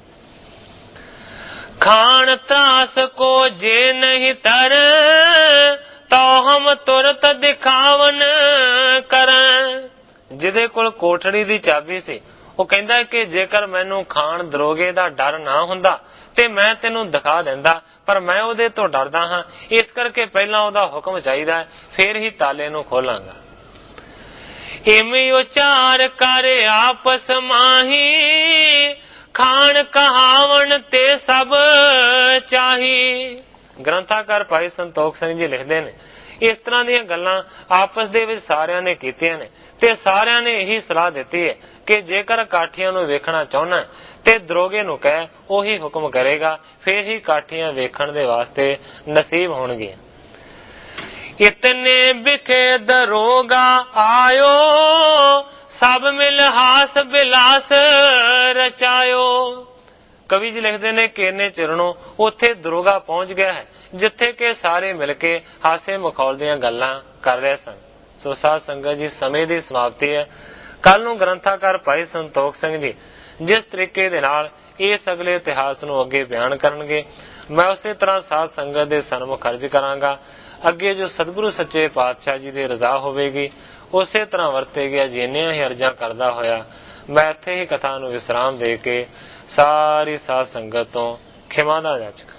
S1: ਖਾਨ ਤਰਾਸ ਕੋ ਜੇ ਨਹੀਂ ਤਰ, ਤੋ ਹਮ ਤੁਰਤ ਦਿਖਾਵਨ ਕਰਨ। ਜਿਹਦੇ ਕੋਲ ਕੋਠੜੀ ਦੀ ਚਾਬੀ ਸੀ ਉਹ ਕਹਿੰਦਾ ਕਿ ਜੇਕਰ ਮੈਨੂੰ ਖਾਨ ਦਰੋਗੇ ਦਾ ਡਰ ਨਾ ਹੁੰਦਾ ਤੇ ਮੈਂ ਤੈਨੂੰ ਦਿਖਾ ਦਿੰਦਾ, ਪਰ ਮੈਂ ਉਹਦੇ ਤੋਂ ਡਰਦਾ ਹਾਂ, ਇਸ ਕਰਕੇ ਪਹਿਲਾਂ ਉਹਦਾ ਹੁਕਮ ਚਾਹੀਦਾ, ਫੇਰ ਹੀ ਤਾਲੇ ਨੂੰ ਖੋਲਾਂਗਾ। ਇਵੇਂ ਉਚਾਰ ਕਰ ਆਪਸ ਮਾਹੀ, ਖਾਨ ਕਹਾਵਣ ਤੇ ਸਭ ਚਾਹੀ। ਗ੍ਰੰਥਾਕਾਰ ਭਾਈ ਸੰਤੋਖ ਸਿੰਘ ਜੀ ਲਿਖਦੇ ਨੇ, ਇਸ ਤਰ੍ਹਾਂ ਦੀਆਂ ਗੱਲਾਂ ਆਪਸ ਦੇ ਵਿੱਚ ਸਾਰਿਆਂ ਨੇ ਕੀਤੀਆਂ ਨੇ ਤੇ ਸਾਰਿਆਂ ਨੇ ਇਹੀ ਸਲਾਹ ਦਿੱਤੀ ਹੈ ਕਿ ਜੇਕਰ ਕਾਠੀਆਂ ਨੂੰ ਵੇਖਣਾ ਚਾਹੁੰਦਾ ਤੇ ਦਰੋਗੇ ਨੂੰ ਕਹਿ, ਉਹੀ ਹੁਕਮ ਕਰੇਗਾ, ਫੇਰ ਹੀ ਕਾਠੀਆਂ ਵੇਖਣ ਦੇ ਵਾਸਤੇ ਨਸੀਬ ਹੋਣਗੀਆਂ। ਇਤਨੇ ਬਿਖੇ ਦਰੋਗਾ ਆਇਓ, ਸਭ ਮਿਲ ਹਾਸ ਬਿਲਾਸ ਰਚਾਇਓ। ਕਵੀ ਜੀ ਲਿਖਦੇ ਨੇ ਕਿ ਇੰਨੇ ਚਿਰਨੋਂ ਉੱਥੇ ਦਰੋਗਾ ਪਹੁੰਚ ਗਿਆ ਹੈ ਜਿੱਥੇ ਕਿ ਸਾਰੇ ਮਿਲ ਕੇ ਹਾਸੇ ਮਖੌਲ ਦੀਆਂ ਗੱਲਾਂ ਕਰ ਰਹੇ ਸਨ। ਸੋ ਸਾਧ ਸੰਗਤ ਜੀ, ਸਮੇਂ ਦੀ ਸਮਾਪਤੀ ਹੈ। ਕੱਲ ਨੂੰ ਗ੍ਰੰਥਾਕਾਰ ਭਾਈ ਸੰਤੋਖ ਸਿੰਘ ਜੀ ਜਿਸ ਤਰੀਕੇ ਦੇ ਨਾਲ ਇਸ ਅਗਲੇ ਇਤਿਹਾਸ ਨੂੰ ਅੱਗੇ ਬਿਆਨ ਕਰਨਗੇ, ਮੈਂ ਉਸੇ ਤਰ੍ਹਾਂ ਸਾਧ ਸੰਗਤ ਦੇ ਸਨਮੁਖ ਅਰਜ਼ ਕਰਾਂਗਾ। ਅੱਗੇ ਜੋ ਸਤਿਗੁਰੂ ਸੱਚੇ ਪਾਤਸ਼ਾਹ ਜੀ ਦੀ ਰਜ਼ਾ ਹੋਵੇਗੀ ਉਸੇ ਤਰ੍ਹਾਂ ਵਰਤੇਗੀ। ਜਿੰਨੀਆਂ ਹੀ ਅਰਜ਼ਾਂ ਕਰਦਾ ਹੋਇਆ ਮੈਂ ਇੱਥੇ ਹੀ ਕਥਾ ਨੂੰ ਵਿਸਰਾਮ ਦੇ ਕੇ ਸਾਰੀ ਸਾਧ ਸੰਗਤ ਤੋਂ ਖਿਮਾ ਦਾ ਜਾਚਕ।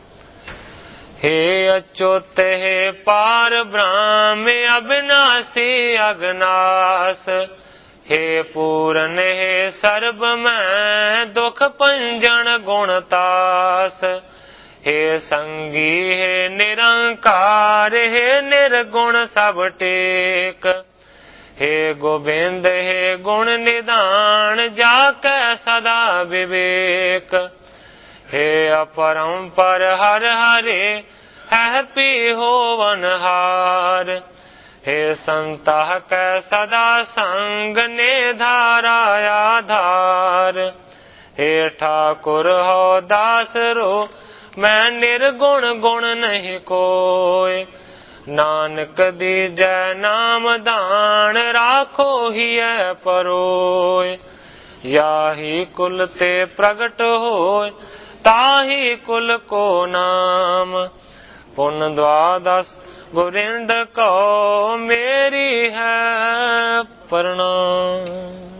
S1: हे अच्युत हे पार ब्रह्म अविनाशी अगनास, हे पूरन हे सर्ब मैं दुख पंजन गुणतास, हे संगी हे निरंकार हे निर्गुण सब टेक, हे गोविंद हे गुण निदान जाके सदा विवेक, हे अपरंपर हर हरे है पी होवनहार, हे संतः कै सदा संग ने धारा आधार, हे ठाकुर हो दास रो मैं निर्गुण गुण नहीं कोय, नानक दीजै नाम दान राखो हिय परोय, याही कुल ते प्रगट होय ताही कुल को नाम, पुन द्वादश गोविंद को मेरी है प्रणाम।